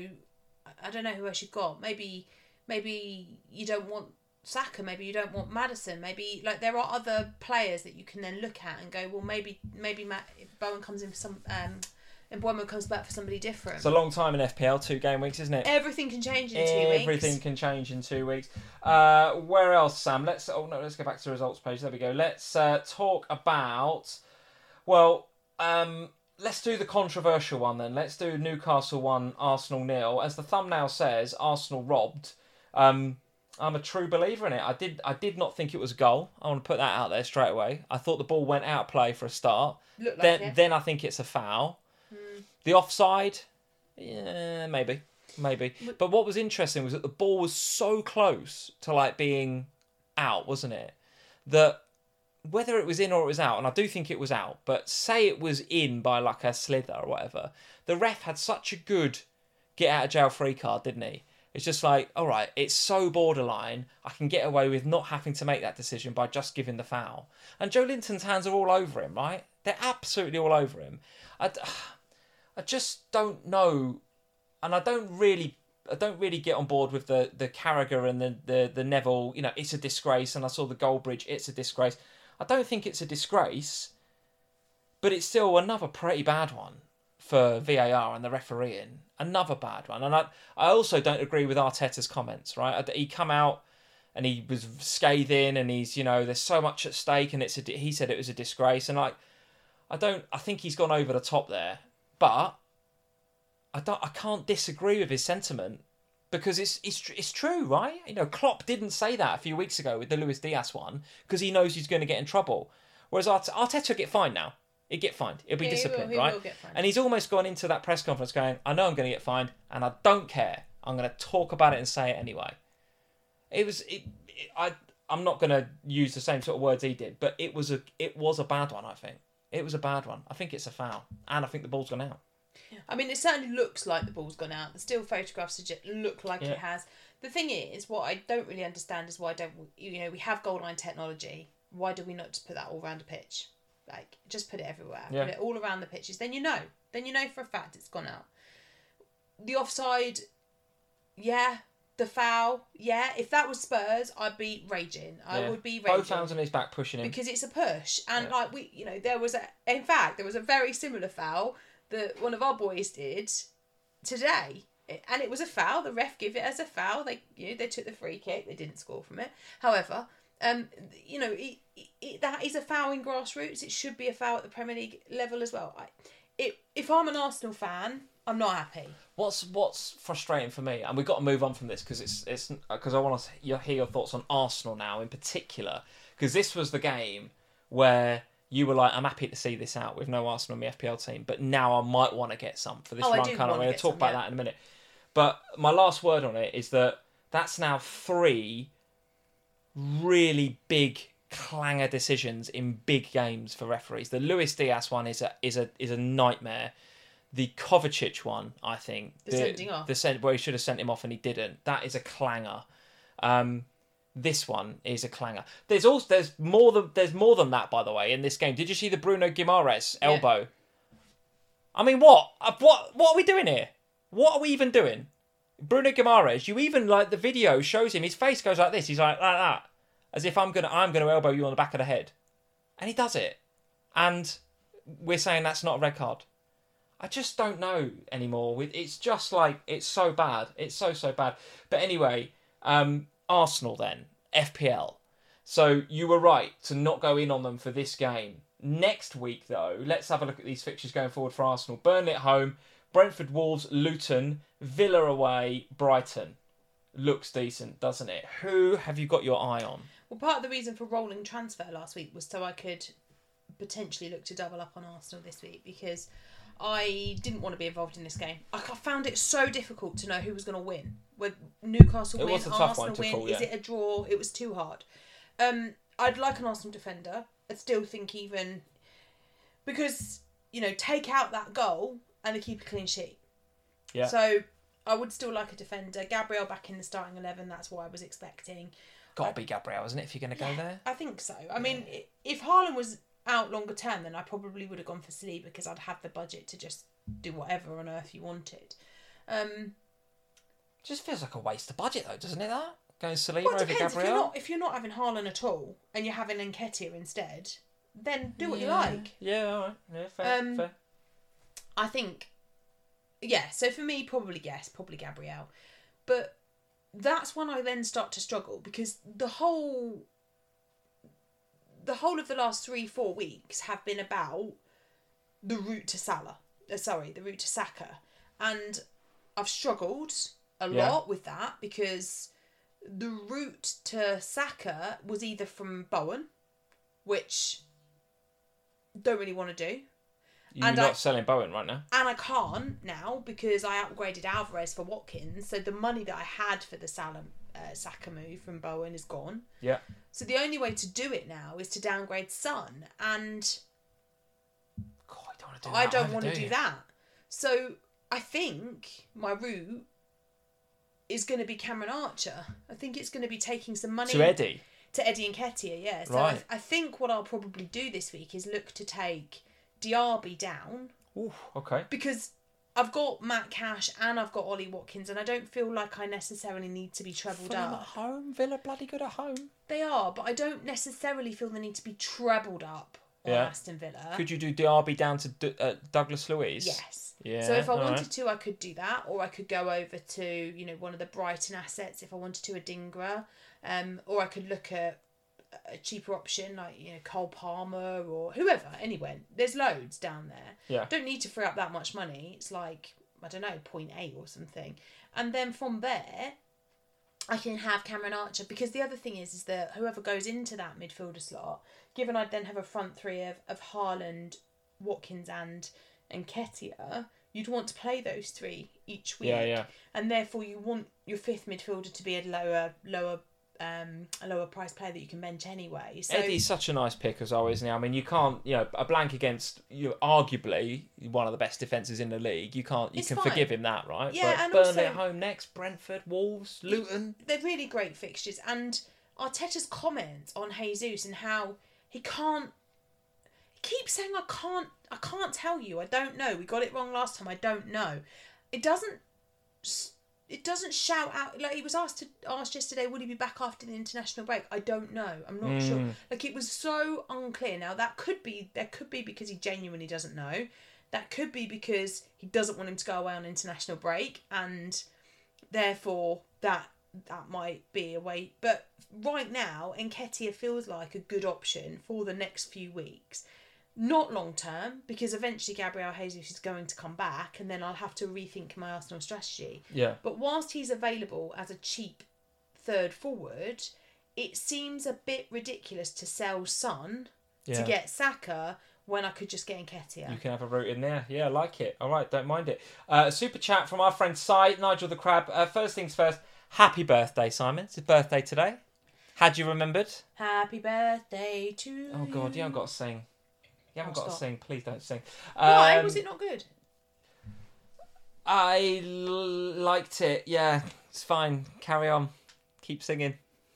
I don't know who else you've got. Maybe you don't want Saka, maybe you don't want Maddison, maybe like there are other players that you can then look at and go, well, maybe Bowen comes in for some and Mbeumo comes back for somebody different. It's a long time in FPL, 2 game weeks, isn't it? Everything can change in 2 weeks. Everything can change in 2 weeks. Where else, Sam? Let's go back to the results page. There we go. Let's talk about, let's do the controversial one then. Let's do Newcastle 1, Arsenal 0. As the thumbnail says, Arsenal robbed. I'm a true believer in it. I did not think it was a goal. I want to put that out there straight away. I thought the ball went out of play for a start. Then I think it's a foul. The offside, yeah, maybe. But what was interesting was that the ball was so close to like being out, wasn't it? That whether it was in or it was out, and I do think it was out, but say it was in by like a slither or whatever, the ref had such a good get out of jail free card, didn't he? It's just like, all right, it's so borderline, I can get away with not having to make that decision by just giving the foul. And Joe Linton's hands are all over him, right? They're absolutely all over him. I just don't know, and I don't really get on board with the Carragher and the Neville. It's a disgrace, and I saw the Goldbridge. It's a disgrace. I don't think it's a disgrace, but it's still another pretty bad one for VAR and the refereeing. Another bad one, and I also don't agree with Arteta's comments. Right, he come out and he was scathing, and he's there's so much at stake, and he said it was a disgrace, and I think he's gone over the top there. But I can't disagree with his sentiment because it's true, right? Klopp didn't say that a few weeks ago with the Luis Diaz one because he knows he's going to get in trouble. Whereas Arteta will get fined now. He'd get fined. He'll be Yeah, disciplined, he right? will get fined. And he's almost gone into that press conference going, I know I'm going to get fined, and I don't care. I'm going to talk about it and say it anyway. I'm not going to use the same sort of words he did, but it was a bad one, I think. It was a bad one. I think it's a foul. And I think the ball's gone out. I mean, it certainly looks like the ball's gone out. The still photographs look like it has. The thing is, what I don't really understand is why we have goal line technology. Why do we not just put that all around the pitch? Like, just put it everywhere. Yeah. Put it all around the pitches. Then you know. Then you know for a fact it's gone out. The offside, yeah. The foul, yeah. If that was Spurs, I'd be raging. I would be raging. Both hands on his back pushing him. Because it's a push. And there was a very similar foul that one of our boys did today. And it was a foul. The ref gave it as a foul. They took the free kick. They didn't score from it. However, that is a foul in grassroots. It should be a foul at the Premier League level as well. If I'm an Arsenal fan, I'm not happy. What's frustrating for me, and we've got to move on from this because it's because I want to hear your thoughts on Arsenal now in particular, because this was the game where you were like, I'm happy to see this out with no Arsenal in the FPL team, but now I might want to get some for this run. I'm going to talk about that in a minute. But my last word on it is that's now 3 really big clanger decisions in big games for referees. The Luis Diaz one is a nightmare. The Kovacic one, I think, sending off, where he should have sent him off and he didn't. That is a clanger. This one is a clanger. There's more than that, by the way, in this game. Did you see the Bruno Guimaraes elbow? Yeah. I mean, what are we doing here? What are we even doing? Bruno Guimaraes, you even the video shows him. His face goes like this. He's like that, as if I'm gonna elbow you on the back of the head, and he does it, and we're saying that's not a red card. I just don't know anymore. It's just it's so bad. It's so bad. But anyway, Arsenal then, FPL. So you were right to not go in on them for this game. Next week, though, let's have a look at these fixtures going forward for Arsenal. Burnley at home, Brentford, Wolves, Luton, Villa away, Brighton. Looks decent, doesn't it? Who have you got your eye on? Well, part of the reason for rolling transfer last week was so I could potentially look to double up on Arsenal this week, because I didn't want to be involved in this game. I found it so difficult to know who was going to win. Would Newcastle win? Arsenal win? Call, yeah. Is it a draw? It was too hard. I'd like an Arsenal defender. I still think even because take out that goal and they keep a clean sheet. Yeah. So I would still like a defender. Gabriel back in the starting 11. That's what I was expecting. Got to be Gabriel, isn't it? If you're going to go there. I think so. I mean, if Haaland was out longer term, then I probably would have gone for Saliba because I'd have the budget to just do whatever on earth you wanted. Just feels like a waste of budget though, doesn't it? That going Saliba over depends. Gabriel. If you're not having Haaland at all and you're having Nketiah instead, then do what you like. Yeah, all right. Yeah, fair. I think, so for me, probably Gabriel, but that's when I then start to struggle because the whole of the last 3-4 weeks have been about the route to the route to Saka. And I've struggled a lot with that because the route to Saka was either from Bowen, which don't really want to do. You're not selling Bowen right now? And I can't now because I upgraded Alvarez for Watkins. So the money that I had for the Saka move from Bowen is gone. Yeah. So the only way to do it now is to downgrade Son. And God, I don't want to do that. So I think my route is going to be Cameron Archer. I think it's going to be taking some money... To Eddie Nketiah, yeah. So right. I think what I'll probably do this week is look to take Diaby down. Ooh, okay. Because I've got Matt Cash and I've got Ollie Watkins and I don't feel like I necessarily need to be trebled up. At home? Villa bloody good at home. They are, but I don't necessarily feel the need to be trebled up on Aston Villa. Could you do Diaby down to Douglas Luiz? Yes. Yeah. So if I wanted to, I could do that, or I could go over to one of the Brighton assets if I wanted to, a Dingra, or I could look at a cheaper option like Cole Palmer or whoever. Anyway, there's loads down there. Yeah. Don't need to free up that much money. It's like, I don't know, 0.8 or something, and then from there I can have Cameron Archer, because the other thing is that whoever goes into that midfielder slot, given I'd then have a front three of Haaland, Watkins and Nketiah, you'd want to play those three each week. Yeah. And therefore you want your fifth midfielder to be a lower price player that you can bench anyway. So Eddie's such a nice pick as always. Now, I mean, you can't, a blank against arguably one of the best defences in the league. You can fine. forgive him that, right? Yeah, but and Burnley also, at home next, Brentford, Wolves, Luton. They're really great fixtures. And Arteta's comments on Jesus and how he keeps saying, I can't tell you, I don't know, we got it wrong last time, I don't know. It doesn't shout out, like he was asked yesterday, would he be back after the international break? I don't know, I'm not sure. Like, it was so unclear. Now there could be because he genuinely doesn't know. That could be because he doesn't want him to go away on international break, and therefore that might be a way. But right now, Nketiah feels like a good option for the next few weeks. Not long term, because eventually Gabriel Jesus is going to come back, and then I'll have to rethink my Arsenal strategy. Yeah. But whilst he's available as a cheap third forward, it seems a bit ridiculous to sell Son to get Saka when I could just get Nketiah. You can have a route in there. Yeah, I like it. All right, don't mind it. Super chat from our friend Si, Nigel the Crab. First things first, happy birthday, Simon. It's his birthday today. Had you remembered? Happy birthday to you. Oh, God, you haven't got to sing. You haven't got to sing. Please don't sing. Why? Was it not good? I liked it. Yeah, it's fine. Carry on. Keep singing.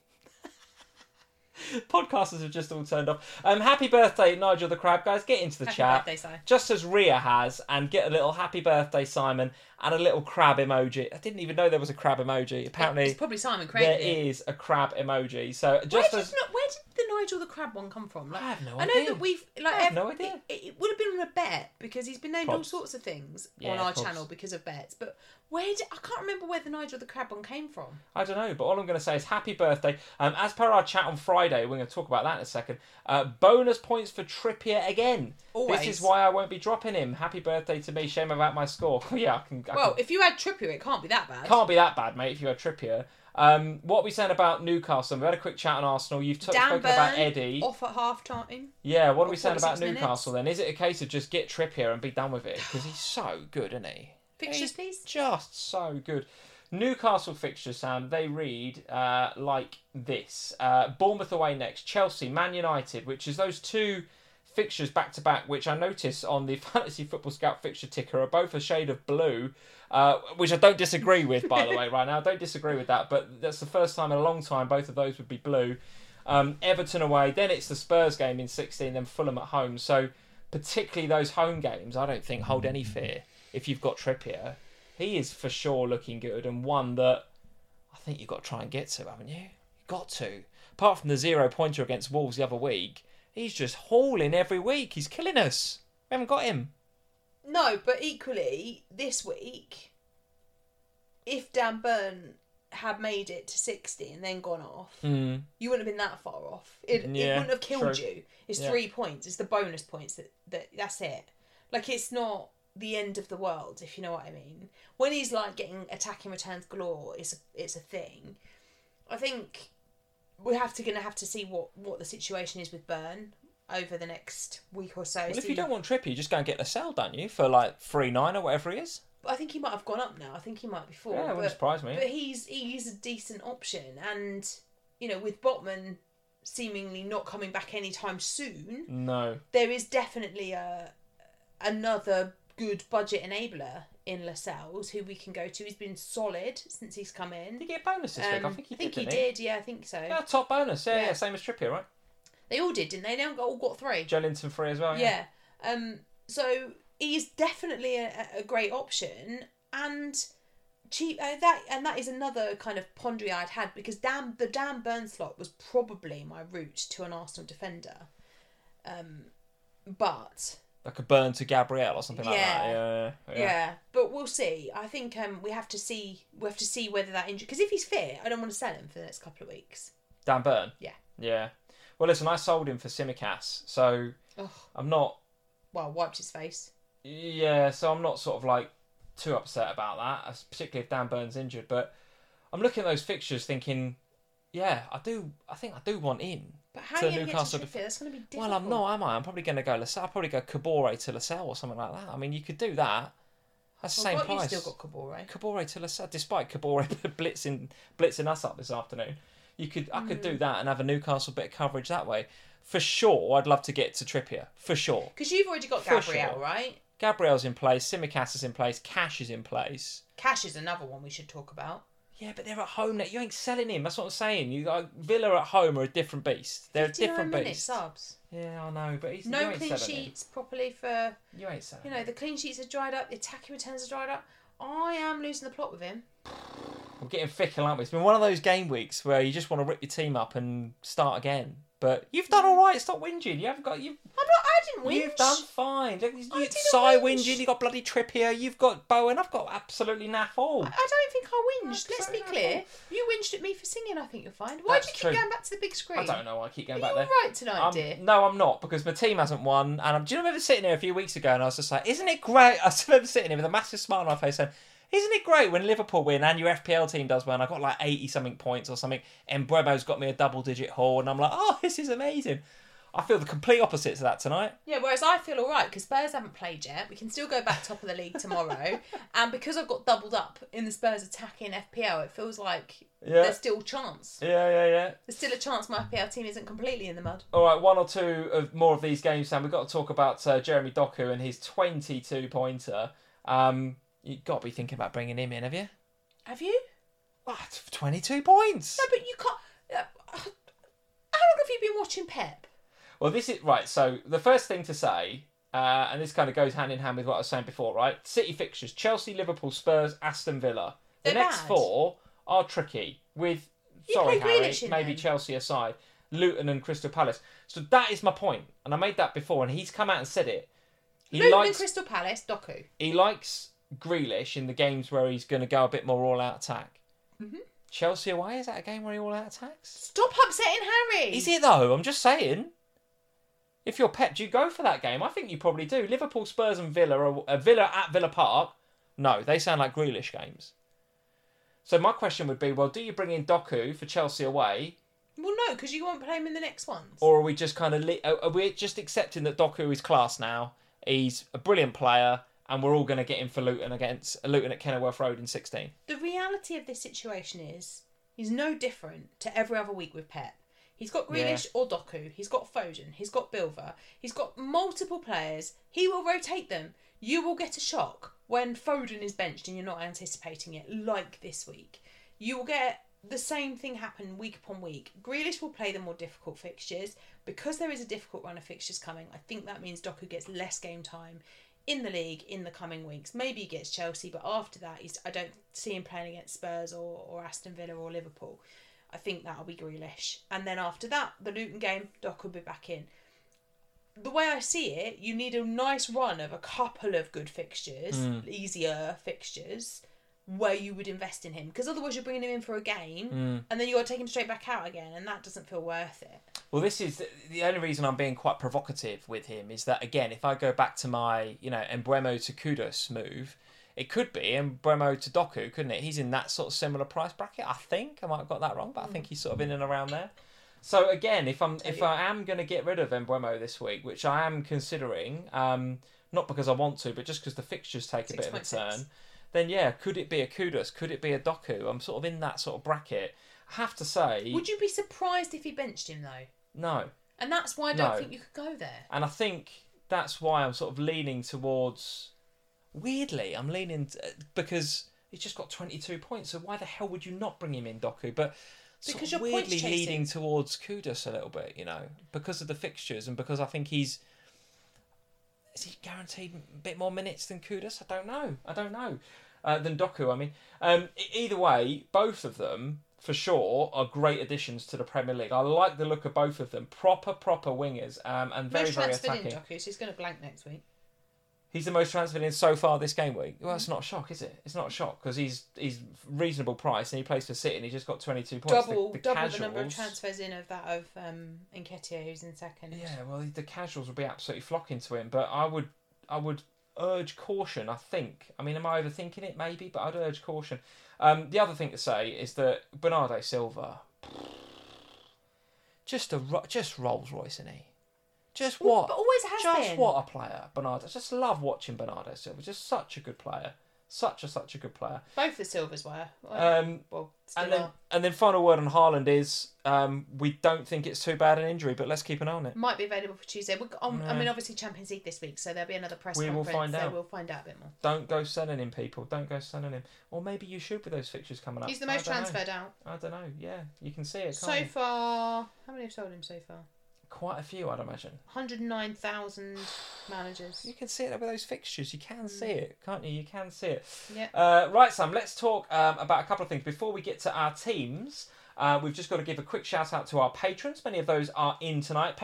Podcasters have just all turned off. Happy birthday, Nigel the Crab, guys. Get into the chat. Happy birthday, Si. Just as Ria has, and get a little happy birthday, Simon, and a little crab emoji. I didn't even know there was a crab emoji. Apparently, it's probably Simon created there is a crab emoji. So where did the Nigel the Crab one come from? Like, I have no I know idea. that we've I have no idea. It would have been on a bet because he's been named all Props. sorts of things Yeah, on our props. channel because of bets. But I can't remember where the Nigel the Crab one came from. I don't know, but all I'm going to say is happy birthday. As per our chat on Friday, we're going to talk about that in a second. Bonus points for Trippier again. Always. This is why I won't be dropping him. Happy birthday to me. Shame about my score. Yeah, If you had Trippier, it can't be that bad. Can't be that bad, mate, if you had Trippier. What are we saying about Newcastle? We had a quick chat on Arsenal. You've spoken about Eddie. Off at half time. Yeah, what are we saying about 46 Newcastle then? Is it a case of just get Trippier and be done with it? Because he's so good, isn't he? Fixtures, please. Just so good. Newcastle fixtures, Sam, they read like this. Bournemouth away next, Chelsea, Man United, which is those two fixtures back to back, which I notice on the Fantasy Football Scout fixture ticker are both a shade of blue, which I don't disagree with, by the way, right now. I don't disagree with that, but that's the first time in a long time both of those would be blue. Everton away, then it's the Spurs game in 16, then Fulham at home. So particularly those home games, I don't think hold any fear if you've got Trippier. He is for sure looking good, and one that I think you've got to try and get to, haven't you? You've got to. Apart from the 0-pointer against Wolves the other week, he's just hauling every week. He's killing us. We haven't got him. No, but equally, this week, if Dan Burn had made it to 60 and then gone off, you wouldn't have been that far off. It wouldn't have killed you. It's 3 points. It's the bonus points. That's it. Like, it's not the end of the world, if you know what I mean. When he's like getting attacking returns galore, it's a thing. I think we're gonna have to see what the situation is with Burn over the next week or so. Well, if you don't want Trippier, you just go and get Lascelles, don't you? For like 3.9 or whatever he is. I think he might have gone up now. I think he might be 4. Yeah, it wouldn't surprise me. But he's a decent option, and with Botman seemingly not coming back anytime soon, no, there is definitely another good budget enabler in Lascelles who we can go to. He's been solid since he's come in. Did he get a bonus this week? I think he did. Yeah, I think so. Yeah, top bonus. Yeah, same as Trippier, right? They all did, didn't they? They all got 3. Joelinton free as well. Yeah. So he's definitely a great option and cheap. That is another kind of pondery I'd had because the Dan Burn slot was probably my route to an Arsenal defender, but. Like a Burn to Gabriel or something like that. Yeah. But we'll see. I think we have to see whether that injury, because if he's fit, I don't want to sell him for the next couple of weeks. Dan Burn. Yeah. Well, listen, I sold him for Simicast, so I'm not. Well, wiped his face. Yeah, so I'm not sort of like too upset about that, particularly if Dan Burn's injured. But I'm looking at those fixtures, thinking, yeah, I think I do want in But how to are you going to get Newcastle. to Trippier? That's going to be difficult. Well, I'm not, am I? I'm probably going to go Lascelles. I'll probably go Cabore to Lascelles or something like that. I mean, you could do that. That's the same price. You've still got Cabore. Cabore to Lascelles, despite Cabore blitzing us up this afternoon. I could do that and have a Newcastle bit of coverage that way. For sure, I'd love to get to Trippier. For sure. Because you've already got Gabriel, right? Gabriel's in place. Tsimikas is in place. Cash is in place. Cash is another one we should talk about. Yeah, but they're at home now. You ain't selling him. That's what I'm saying. You got Villa at home are a different beast. They're a different beast. Subs. Yeah, I know, but he's no clean sheets properly for. You ain't selling. You know, the clean sheets are dried up. The attacking returns are dried up. I am losing the plot with him. We're getting fickle, aren't we? It's been one of those game weeks where you just want to rip your team up and start again. But you've done all right. Stop whinging. You haven't got you. I didn't whinge. You've done fine. You sigh whinging. You got bloody Trippier. You've got Bowen. I've got absolutely naff all. I don't think I whinged. Let's be clear. You whinged at me for singing. I think you'll find. Why do you keep going back to the big screen? I don't know why I keep going back there. there. Are you right tonight, dear? No, I'm not, because my team hasn't won. And do you remember sitting there a few weeks ago and I was just like, isn't it great? I remember sitting here with a massive smile on my face saying, isn't it great when Liverpool win and your FPL team does well? And I got like 80-something points or something. And Mbeumo's got me a double-digit haul. And I'm like, oh, this is amazing. I feel the complete opposite to that tonight. Yeah, whereas I feel all right because Spurs haven't played yet. We can still go back top of the league tomorrow. And because I've got doubled up in the Spurs attacking FPL, it feels like there's still a chance. Yeah. There's still a chance my FPL team isn't completely in the mud. All right, one or two more of these games, Sam. We've got to talk about Jeremy Doku and his 22-pointer. You've got to be thinking about bringing him in, have you? Have you? What? 22 points? No, but you can't... how long have you been watching Pep? Well, this is... Right, so the first thing to say, and this kind of goes hand in hand with what I was saying before, right? City fixtures, Chelsea, Liverpool, Spurs, Aston Villa. The next four are tricky with... Sorry, Harry, maybe Chelsea aside. Luton and Crystal Palace. So that is my point. And I made that before, and he's come out and said it. Luton and Crystal Palace, Doku. He likes Grealish in the games where he's going to go a bit more all-out attack. Mm-hmm. Chelsea away, is that a game where he all-out attacks? Stop upsetting Harry! Is it though? I'm just saying. If you're Pep, do you go for that game? I think you probably do. Liverpool, Spurs and Villa are Villa at Villa Park. No, they sound like Grealish games. So my question would be, well, do you bring in Doku for Chelsea away? Well, no, because you won't play him in the next ones. Or are we just kind of are we just accepting that Doku is class now? He's a brilliant player, and we're all going to get him for Luton against Luton at Kenilworth Road in 16. The reality of this situation is he's no different to every other week with Pep. He's got Grealish or Doku. He's got Foden. He's got Bilva. He's got multiple players. He will rotate them. You will get a shock when Foden is benched and you're not anticipating it, like this week. You will get the same thing happen week upon week. Grealish will play the more difficult fixtures. Because there is a difficult run of fixtures coming, I think that means Doku gets less game time in the league in the coming weeks. Maybe he gets Chelsea, but after that, I don't see him playing against Spurs or Aston Villa or Liverpool. I think that'll be Grealish. And then after that, the Luton game, Doku will be back in. The way I see it, you need a nice run of a couple of good fixtures, easier fixtures, where you would invest in him. Because otherwise you're bringing him in for a game, and then you've got to take him straight back out again, and that doesn't feel worth it. Well, this is the only reason I'm being quite provocative with him is that, again, if I go back to my, Mbeumo to Kudus move, it could be Mbeumo to Doku, couldn't it? He's in that sort of similar price bracket, I think. I might have got that wrong, but I think he's sort of in and around there. So again, if I am going to get rid of Mbeumo this week, which I am considering, not because I want to, but just because the fixtures take a bit of a turn, then could it be a Kudus? Could it be a Doku? I'm sort of in that sort of bracket. I have to say... Would you be surprised if he benched him, though? No. And that's why I don't think you could go there. And I think that's why I'm sort of leaning towards... Weirdly, I'm leaning... because he's just got 22 points, so why the hell would you not bring him in, Doku? But... Because you're weirdly leaning towards Kudus a little bit, because of the fixtures and because I think is he guaranteed a bit more minutes than Kudus? I don't know. Than Doku, I mean. Either way, both of them, for sure, are great additions to the Premier League. I like the look of both of them. Proper wingers and very, very attacking. In Doku, so he's going to blank next week. He's the most transferred in so far this game week. Well, it's not a shock, is it? It's not a shock because he's reasonable price and he plays for City and he's just got 22 points. Double the number of transfers of Nketiah, who's in second. Yeah, well, the casuals will be absolutely flocking to him, but I would urge caution. I think. I mean, am I overthinking it? Maybe, but I'd urge caution. The other thing to say is that Bernardo Silva. just Rolls Royce, isn't he? Just Well, what? but always has just been. what a player, Bernardo. I just love watching Bernardo Silva. Just such a good player. Such a good player. Both the Silvers were. Well, still And then are. and then final word on Haaland is we don't think it's too bad an injury, but let's keep an eye on it. Might be available for Tuesday. I mean, obviously Champions League this week, so there'll be another press conference. We'll find out. We'll find out a bit more. Don't go selling him, people. Don't go selling him. Or maybe you should with those fixtures coming up. He's the most transferred out. I don't know. Yeah, you can see it. Can't So you? far, how many have sold him so far? Quite a few, I'd imagine. 109,000 managers. You can see it with those fixtures. You can see it, can't you? You can see it. Yeah. Right, Sam, let's talk about a couple of things. Before we get to our teams, we've just got to give a quick shout out to our patrons. Many of those are in tonight.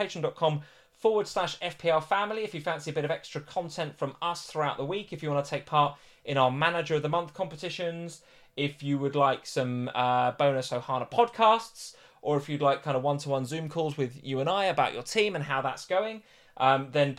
Patreon.com/FPL family. If you fancy a bit of extra content from us throughout the week, if you want to take part in our Manager of the Month competitions, if you would like some bonus Ohana podcasts, or if you'd like kind of one-to-one Zoom calls with you and I about your team and how that's going, then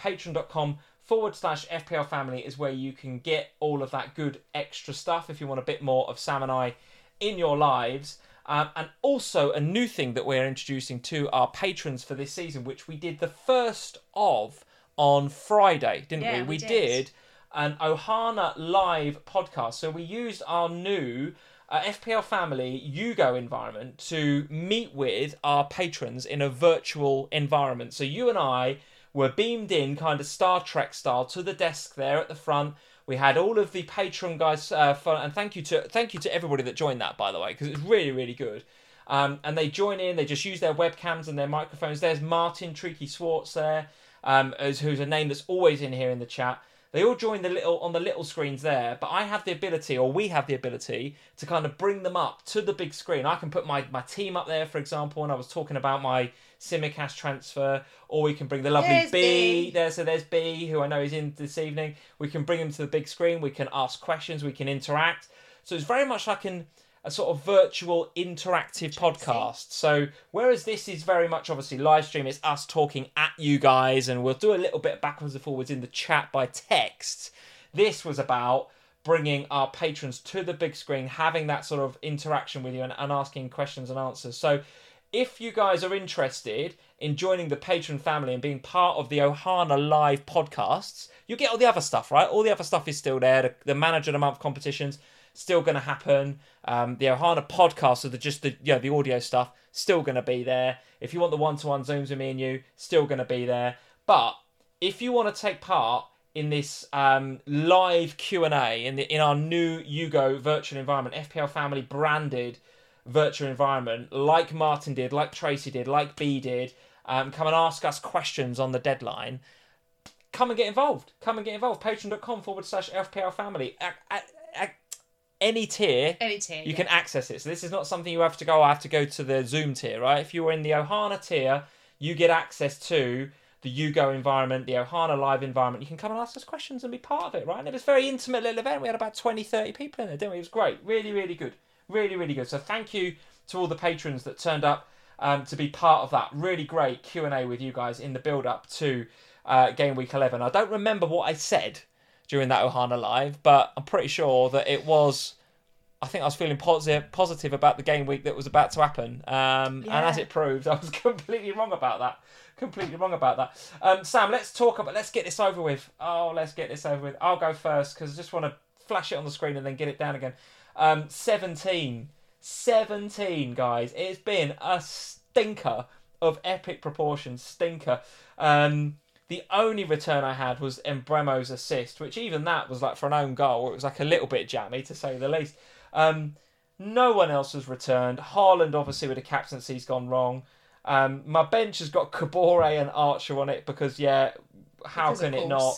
patreon.com/FPL family is where you can get all of that good extra stuff if you want a bit more of Sam and I in your lives. And also a new thing that we're introducing to our patrons for this season, which we did the first of on Friday, didn't we? We did an Ohana live podcast. So we used our new FPL family Yugo environment to meet with our patrons in a virtual environment. So you and I were beamed in kind of Star Trek style to the desk there at the front. We had all of the Patreon guys and thank you to everybody that joined that, by the way, because it's really, really good. And they join in, they just use their webcams and their microphones. There's Martin Tricky Swartz there, who's a name that's always in here in the chat. They all join on the little screens there, but I have the ability, or we have the ability, to kind of bring them up to the big screen. I can put my team up there, for example, and I was talking about my Simicast transfer, or we can bring the lovely B there. So there's B, who I know is in this evening. We can bring him to the big screen. We can ask questions. We can interact. So it's very much like a sort of virtual interactive podcast. So whereas this is very much obviously live stream, it's us talking at you guys, and we'll do a little bit backwards and forwards in the chat by text. This was about bringing our patrons to the big screen, having that sort of interaction with you and asking questions and answers. So if you guys are interested in joining the patron family and being part of the Ohana live podcasts, you get all the other stuff, right? All the other stuff is still there. The Manager of the Month competitions still going to happen. The Ohana podcast, so the audio stuff, still going to be there. If you want the one-to-one Zooms with me and you, still going to be there. But if you want to take part in this live Q&A in our new Yugo virtual environment, FPL family branded virtual environment, like Martin did, like Tracy did, like B did, come and ask us questions on the deadline. Come and get involved. Patreon.com/FPL family. Any tier, you can access it. So this is not something you have to go, I have to go to the Zoom tier, right? If you were in the Ohana tier, you get access to the Yugo environment, the Ohana live environment. You can come and ask us questions and be part of it, right? And it was a very intimate little event. We had about 20, 30 people in there, didn't we? It was great. Really, really good. Really, really good. So thank you to all the patrons that turned up to be part of that really great Q&A with you guys in the build-up to Game Week 11. I don't remember what I said during that Ohana live, but I'm pretty sure that it was, I think I was feeling positive about the game week that was about to happen. And as it proved, I was completely wrong about that. Sam, let's get this over with. Let's get this over with. I'll go first because I just want to flash it on the screen and then get it down again. 17, guys. It's been a stinker of epic proportions. Stinker. The only return I had was Embremo's assist, which even that was like for an own goal. It was like a little bit jammy, to say the least. No one else has returned. Haaland, obviously, with the captaincy's gone wrong. My bench has got Kabore and Archer on it because, how can it not?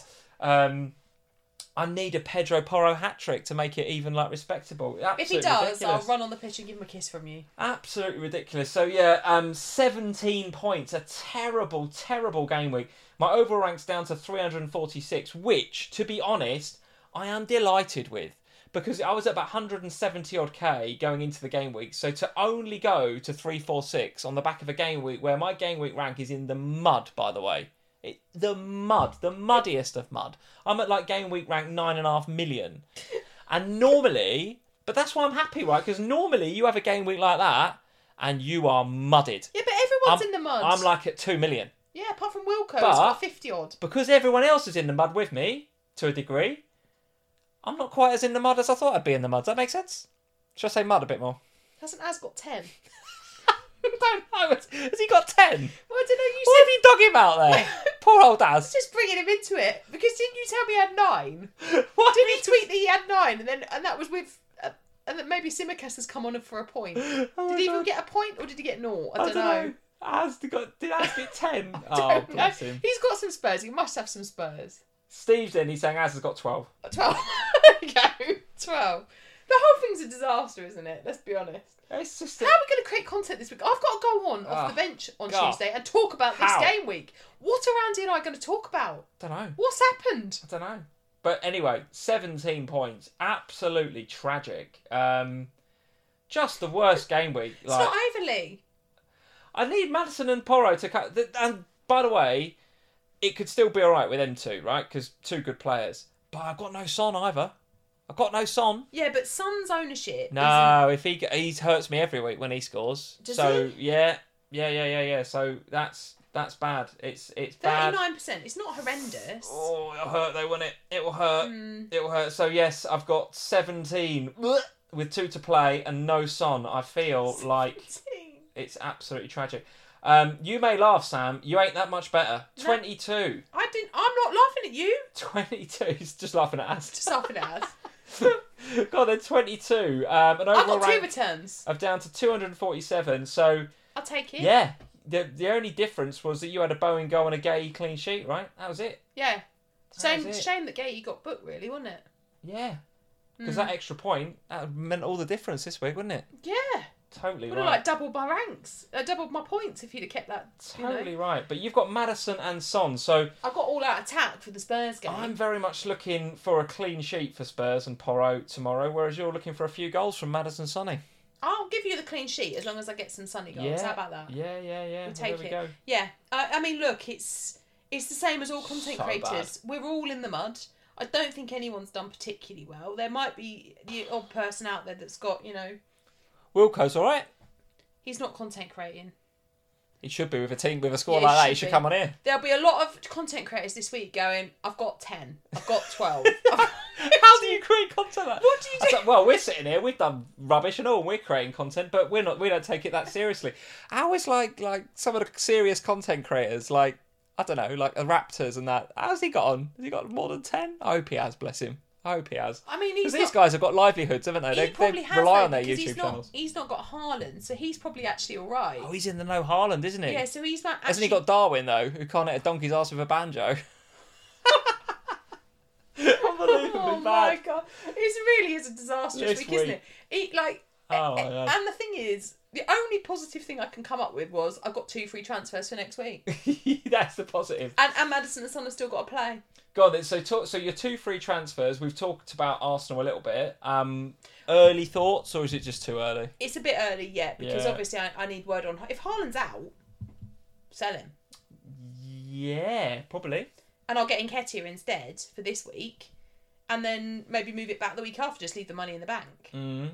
I need a Pedro Porro hat-trick to make it even like respectable. Absolutely if he does, ridiculous. I'll run on the pitch and give him a kiss from you. Absolutely ridiculous. So 17 points. A terrible, terrible game week. My overall rank's down to 346, which, to be honest, I am delighted with. Because I was at about 170 odd K going into the game week. So to only go to 346 on the back of a game week where my game week rank is in the mud, by the way. The muddiest of mud. I'm at like game week rank 9.5 million. And normally, but that's why I'm happy, right? Because normally you have a game week like that and you are mudded. Yeah, but everyone Everyone's in the mud. I'm like at 2 million. Yeah, apart from Wilco, But- who's got 50 odd. Because everyone else is in the mud with me, to a degree, I'm not quite as in the mud as I thought I'd be in the mud. Does that make sense? Should I say mud a bit more? Hasn't Az got 10? I don't know. Has he got 10? Well, I don't know. You What have you dog him out there? Poor old said Az. just bringing him into it because didn't you tell me he had 9? What Did he tweet that he had 9 and that was with and that maybe Simicast has come on for a point? Oh Did he even get a point or did he get 0? I don't know. Did Az get 10? I Oh, don't know. bless him. He's got some Spurs. He must have some Spurs. Steve's in. He's saying Az has got 12. 12. There you go. 12. The whole thing's a disaster, isn't it? Let's be honest. It's just How are we going to create content this week? I've got to go on off the bench on God. Tuesday and talk about this How? game week. What are Andy and I going to talk about? I don't know. What's happened? I don't know. But anyway, 17 points. Absolutely tragic. Just the worst game week. It's not overly. I need Madison and Porro to cut. And by the way, it could still be all right with them two, right? Because 2 good players. But I've got no Son either. I've got no Son. Yeah, but Son's ownership. No, if he hurts me every week when he scores. Does so he? yeah. So that's bad. It's bad. 39%. It's not horrendous. Oh, it'll hurt though, won't it? It will hurt. Mm. It will hurt. So yes, I've got 17 with 2 to play and no Son. I feel like it's absolutely tragic. You may laugh, Sam. You ain't that much better. No. 22. I'm not laughing at you. 22. He's just laughing at us. Just laughing at us. God, they're 22. An I've overall got 2 rank returns. of down to 247. So I'll take it. yeah, the only difference was that you had a Bowen goal and a Gay clean sheet, right? That was it. Yeah. That was it. Shame that Gatey got booked, really, wasn't it? Yeah, because that extra point that meant all the difference this week, wouldn't it? Yeah. Totally Would right. have like doubled my ranks, doubled my points if you'd have kept that. Totally right. But you've got Madison and Son, so I got all out attack for the Spurs game. I'm very much looking for a clean sheet for Spurs and Porro tomorrow, whereas you're looking for a few goals from Madison Sonny. I'll give you the clean sheet as long as I get some Sunny goals. How about that? Yeah. We'll take there we it. go. Yeah. I mean, look, it's the same as all content So creators. We're all in the mud. I don't think anyone's done particularly well. There might be the odd person out there that's got, Wilco's all right. he's not content creating. He should be with a team with a score Yeah, like that. he He should should be. come on here. There'll be a lot of content creators this week going, I've got 10. I've got 12. How do you create content? Like What do you do? Well, we're sitting here. We've done rubbish and all. We're creating content, but we're not. We don't take it that seriously. How is like some of the serious content creators, like I don't know, like the Raptors and that? How's he got on? Has he got more than 10? I hope he has. Bless him. I hope he has. I mean, Because he's these not... guys have got livelihoods, haven't they? He They probably has, rely though, on their because YouTube channels. He's not got Haaland, so he's probably actually all right. Oh, he's in the no Haaland, isn't he? Yeah, so he's not actually... Hasn't he got Darwin, though, who can't hit a donkey's ass with a banjo? Unbelievably Oh bad. my god, it really is a disastrous This week, isn't week. it? Oh, my God. And the thing is, the only positive thing I can come up with was I've got 2 free transfers for next week, That's the positive. and Madison and Son have still got to play. Go on then. So your 2 free transfers. We've talked about Arsenal a little bit. Early thoughts, or is it just too early? It's a bit early yet because Yeah. obviously I need word on if Haaland's out, sell him, Yeah, probably. and I'll get Nketiah instead for this week, and then maybe move it back the week after. Just leave the money in the bank.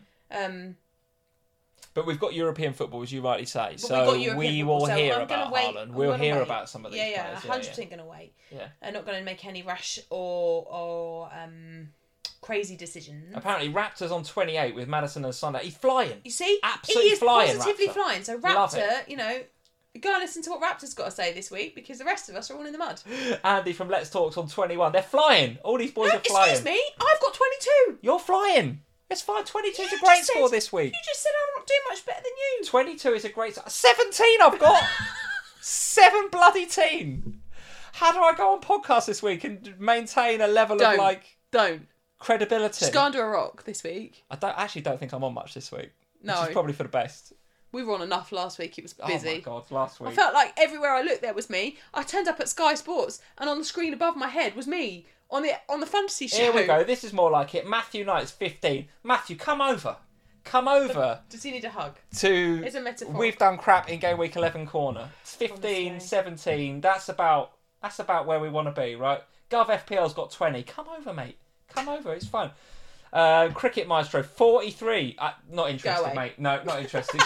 But we've got European football, as you rightly say. But So we've got European we football, will so hear I'm gonna about wait. Haaland. I'm We'll gonna hear wait. about some of these Yeah, players. 100% going to wait. Yeah. I'm not going to make any rash or crazy decisions. Apparently, Raptors on 28 with Madison and Sunday. He's flying. You see, Absolutely he is flying, positively Raptor. flying. So Love Raptor, go and listen to what Raptor's got to say this week because the rest of us are all in the mud. Andy from Let's Talk's on 21. They're flying. All these boys are flying. Excuse me, I've got 22. You're flying. It's fine. 22 is a You great just score said- this week. You just said I'm not doing much better than you. 22 is a great... 17 I've got! 7 bloody teen! How do I go on podcast this week and maintain a level of, Don't. credibility? Just go under a rock this week. I actually don't think I'm on much this week. No. Which is probably for the best. We were on enough last week. It was busy. Oh my God, last week. I felt like everywhere I looked there was me. I turned up at Sky Sports and on the screen above my head was me on the fantasy show. Here we go. This is more like it. Matthew Knight's 15. Matthew, come over. Come over Does he need a hug? to... It's a metaphor. We've done crap in game week 11 corner. It's 15, Honestly. 17. That's about where we want to be, right? Gov FPL's got 20. Come over, mate. Come over. It's fine. Cricket Maestro 43. Not interested, mate. No, not interested.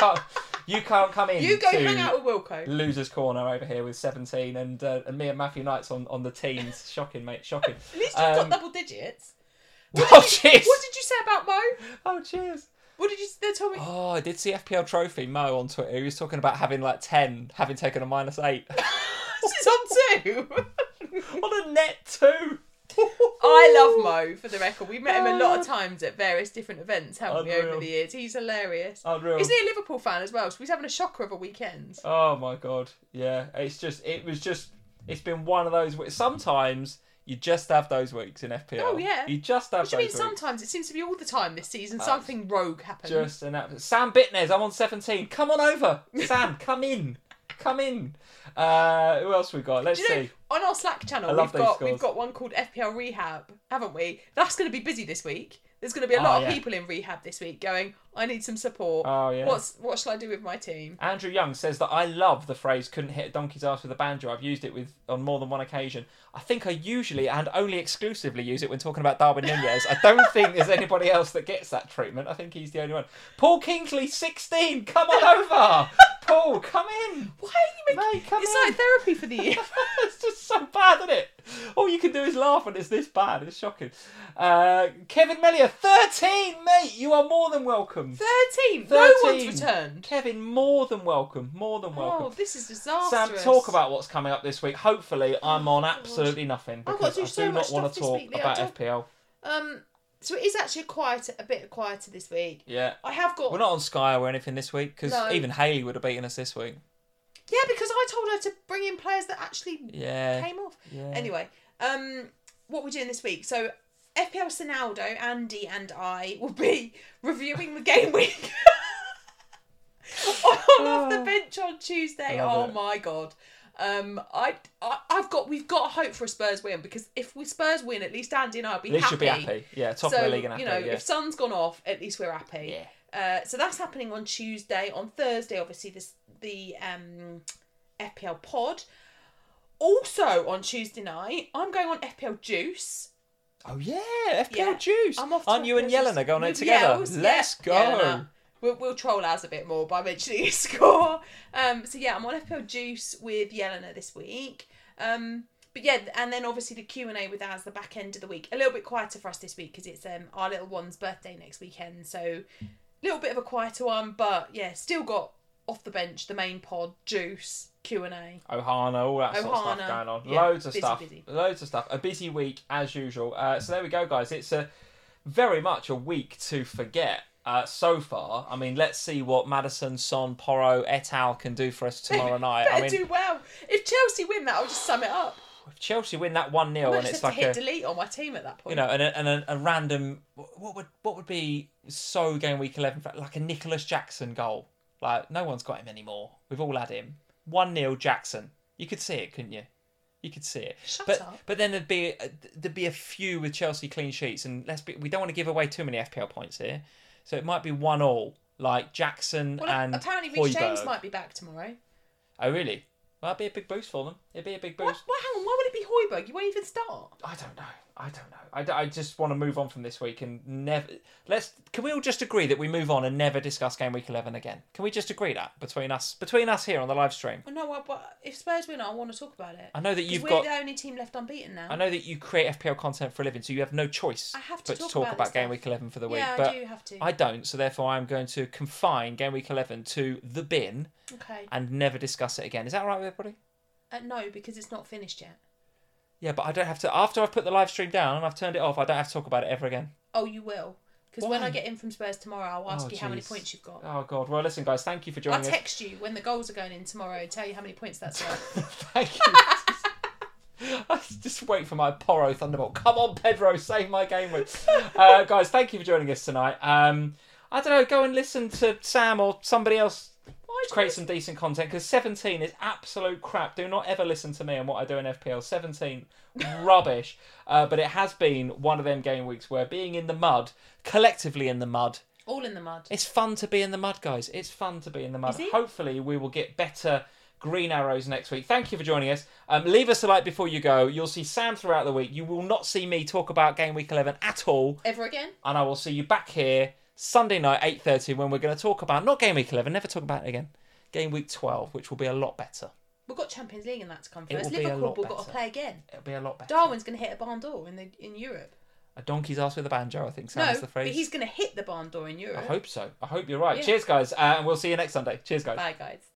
You can't come in. You go hang out with Wilco. Losers Corner over here with 17, and me and Matthew Knight's on the teens. Shocking, mate. Shocking. At least you've got double digits. Cheers. What did you say about Mo? Oh, cheers. What did you tell me? Oh, I did see FPL Trophy Mo on Twitter. He was talking about having like 10, having taken a -8. This is on 2. On a net 2. I love Mo, for the record. We've met him a lot of times at various different events, haven't we, over the years? He's hilarious. Unreal. Isn't he a Liverpool fan as well? So he's having a shocker of a weekend. Oh my God. Yeah. It's been one of those weeks. Sometimes you just have those weeks in FPL. Oh, yeah. You just have What those do you mean weeks. Sometimes? It seems to be all the time this season. Something rogue happens. Just Sam Bitnez, I'm on 17. Come on over. Sam, come in. Come in. Who else we got? Let's see. On our Slack channel, we've got one called FPL Rehab, haven't we? That's going to be busy this week. There's going to be a lot of people in rehab this week going, I need some support. Oh, yeah. What shall I do with my team? Andrew Young says that I love the phrase couldn't hit a donkey's ass with a banjo. I've used it on more than one occasion. I think I usually and only exclusively use it when talking about Darwin Nunez. I don't think there's anybody else that gets that treatment. I think he's the only one. Paul Kingsley, 16. Come on over. Paul, come in. Why are you making... Mate, come it's in. like therapy for the year. It's just so bad, isn't it? All you can do is laugh when it's this bad. It's shocking. Kevin Mellier, 13, mate. You are more than welcome. 13? No one's returned. Kevin, more than welcome. More than welcome. Oh, this is disastrous. Sam, talk about what's coming up this week. Hopefully, I'm on absolutely nothing I've got because to do I so do much not want stuff to this talk week, Lee. about FPL. So it is actually a bit quieter this week. Yeah. I have got... We're not on Sky or anything this week because No. even Hayley would have beaten us this week. Yeah, because I told her to bring in players that actually came off. Yeah. Anyway, what we're doing this week. So FPL Sonaldo, Andy and I will be reviewing the game week on Off the Bench on Tuesday. Oh my God. We've got hope for a Spurs win, because if we Spurs win, at least Andy and I will be happy. At least you'll be happy. Yeah, top of the league and happy. If Son's gone off, at least we're happy. Yeah. So that's happening on Tuesday. On Thursday, obviously, the FPL pod. Also on Tuesday night, I'm going on FPL Juice. Oh yeah, FPL Juice. I'm off to Aren't you and FPL Yelena Juice. going on it With together? Yells, Let's go. Yelena. We'll troll Az a bit more by mentioning his score. So yeah, I'm on FPL Juice with Yelena this week. But yeah, and then obviously the Q&A with Az the back end of the week. A little bit quieter for us this week because it's our little one's birthday next weekend. So a little bit of a quieter one, but yeah, still got Off the Bench, the main pod, Juice, Q&A. Ohana, all that sort of stuff going on. Yeah, Loads of stuff. busy. Loads of stuff. A busy week as usual. So there we go, guys. It's very much a week to forget. So far, I mean, let's see what Maddison, Son, Porro, et al. Can do for us tomorrow night. I mean, do well. If Chelsea win that, I'll just sum it up. If Chelsea win that 1-0, I and just it's have like to hit delete on my team at that point. You know, and a random what would be so game week 11, like a Nicholas Jackson goal. Like no one's got him anymore. We've all had him. 1-0 Jackson. You could see it, couldn't you? You could see it. Shut up. But then there'd be a few with Chelsea clean sheets, and we don't want to give away too many FPL points here. So it might be 1-1, like Jackson and apparently Højbjerg. Rich James might be back tomorrow. Oh, really? Well, that'd be a big boost for them. It'd be a big boost. What? Hang on, why would it be Højbjerg? You won't even start. I don't know. I just want to move on from this week and never... Can we all just agree that we move on and never discuss Game Week 11 again? Can we just agree that between us here on the live stream? Oh, no, but if Spurs win, I want to talk about it. I know that you've we're got... the only team left unbeaten now. I know that you create FPL content for a living, so you have no choice I have to but to talk talk about about Game Week 11 for the week. Yeah, but I do have to. I don't, so therefore I'm going to confine Game Week 11 to the bin and never discuss it again. Is that all right with everybody? No, because it's not finished yet. Yeah, but I don't have to... After I've put the live stream down and I've turned it off, I don't have to talk about it ever again. Oh, you will. Because when I get in from Spurs tomorrow, I'll ask you how many jeez. points you've got. Oh, God. Well, listen, guys, thank you for joining I'll text you when the goals are going in tomorrow, tell you how many points that's worth. Thank you. I just wait for my Porro Thunderbolt. Come on, Pedro, save my game with. Guys, thank you for joining us tonight. I don't know, go and listen to Sam or somebody else create some decent content, because 17 is absolute crap. Do not ever listen to me and what I do in FPL. 17, rubbish. But it has been one of them game weeks where being in the mud, collectively in the mud, all in the mud. It's fun to be in the mud, guys. It's fun to be in the mud. Is it? Hopefully we will get better Green Arrows next week. Thank you for joining us. Leave us a like before you go. You'll see Sam throughout the week. You will not see me talk about Game Week 11 at all. Ever again? And I will see you back here Sunday night, 8:30, when we're going to talk about, not Game Week 11, never talk about it again, Game Week 12, which will be a lot better. We've got Champions League and that to come It first. will be a Liverpool lot we've got to better. play again. It'll be a lot better. Darwin's going to hit a barn door in Europe. A donkey's ass with a banjo, I think sounds No, the phrase. but he's going to hit the barn door in Europe. I hope so. I hope you're right. Yeah. Cheers, guys. And we'll see you next Sunday. Cheers, guys. Bye, guys.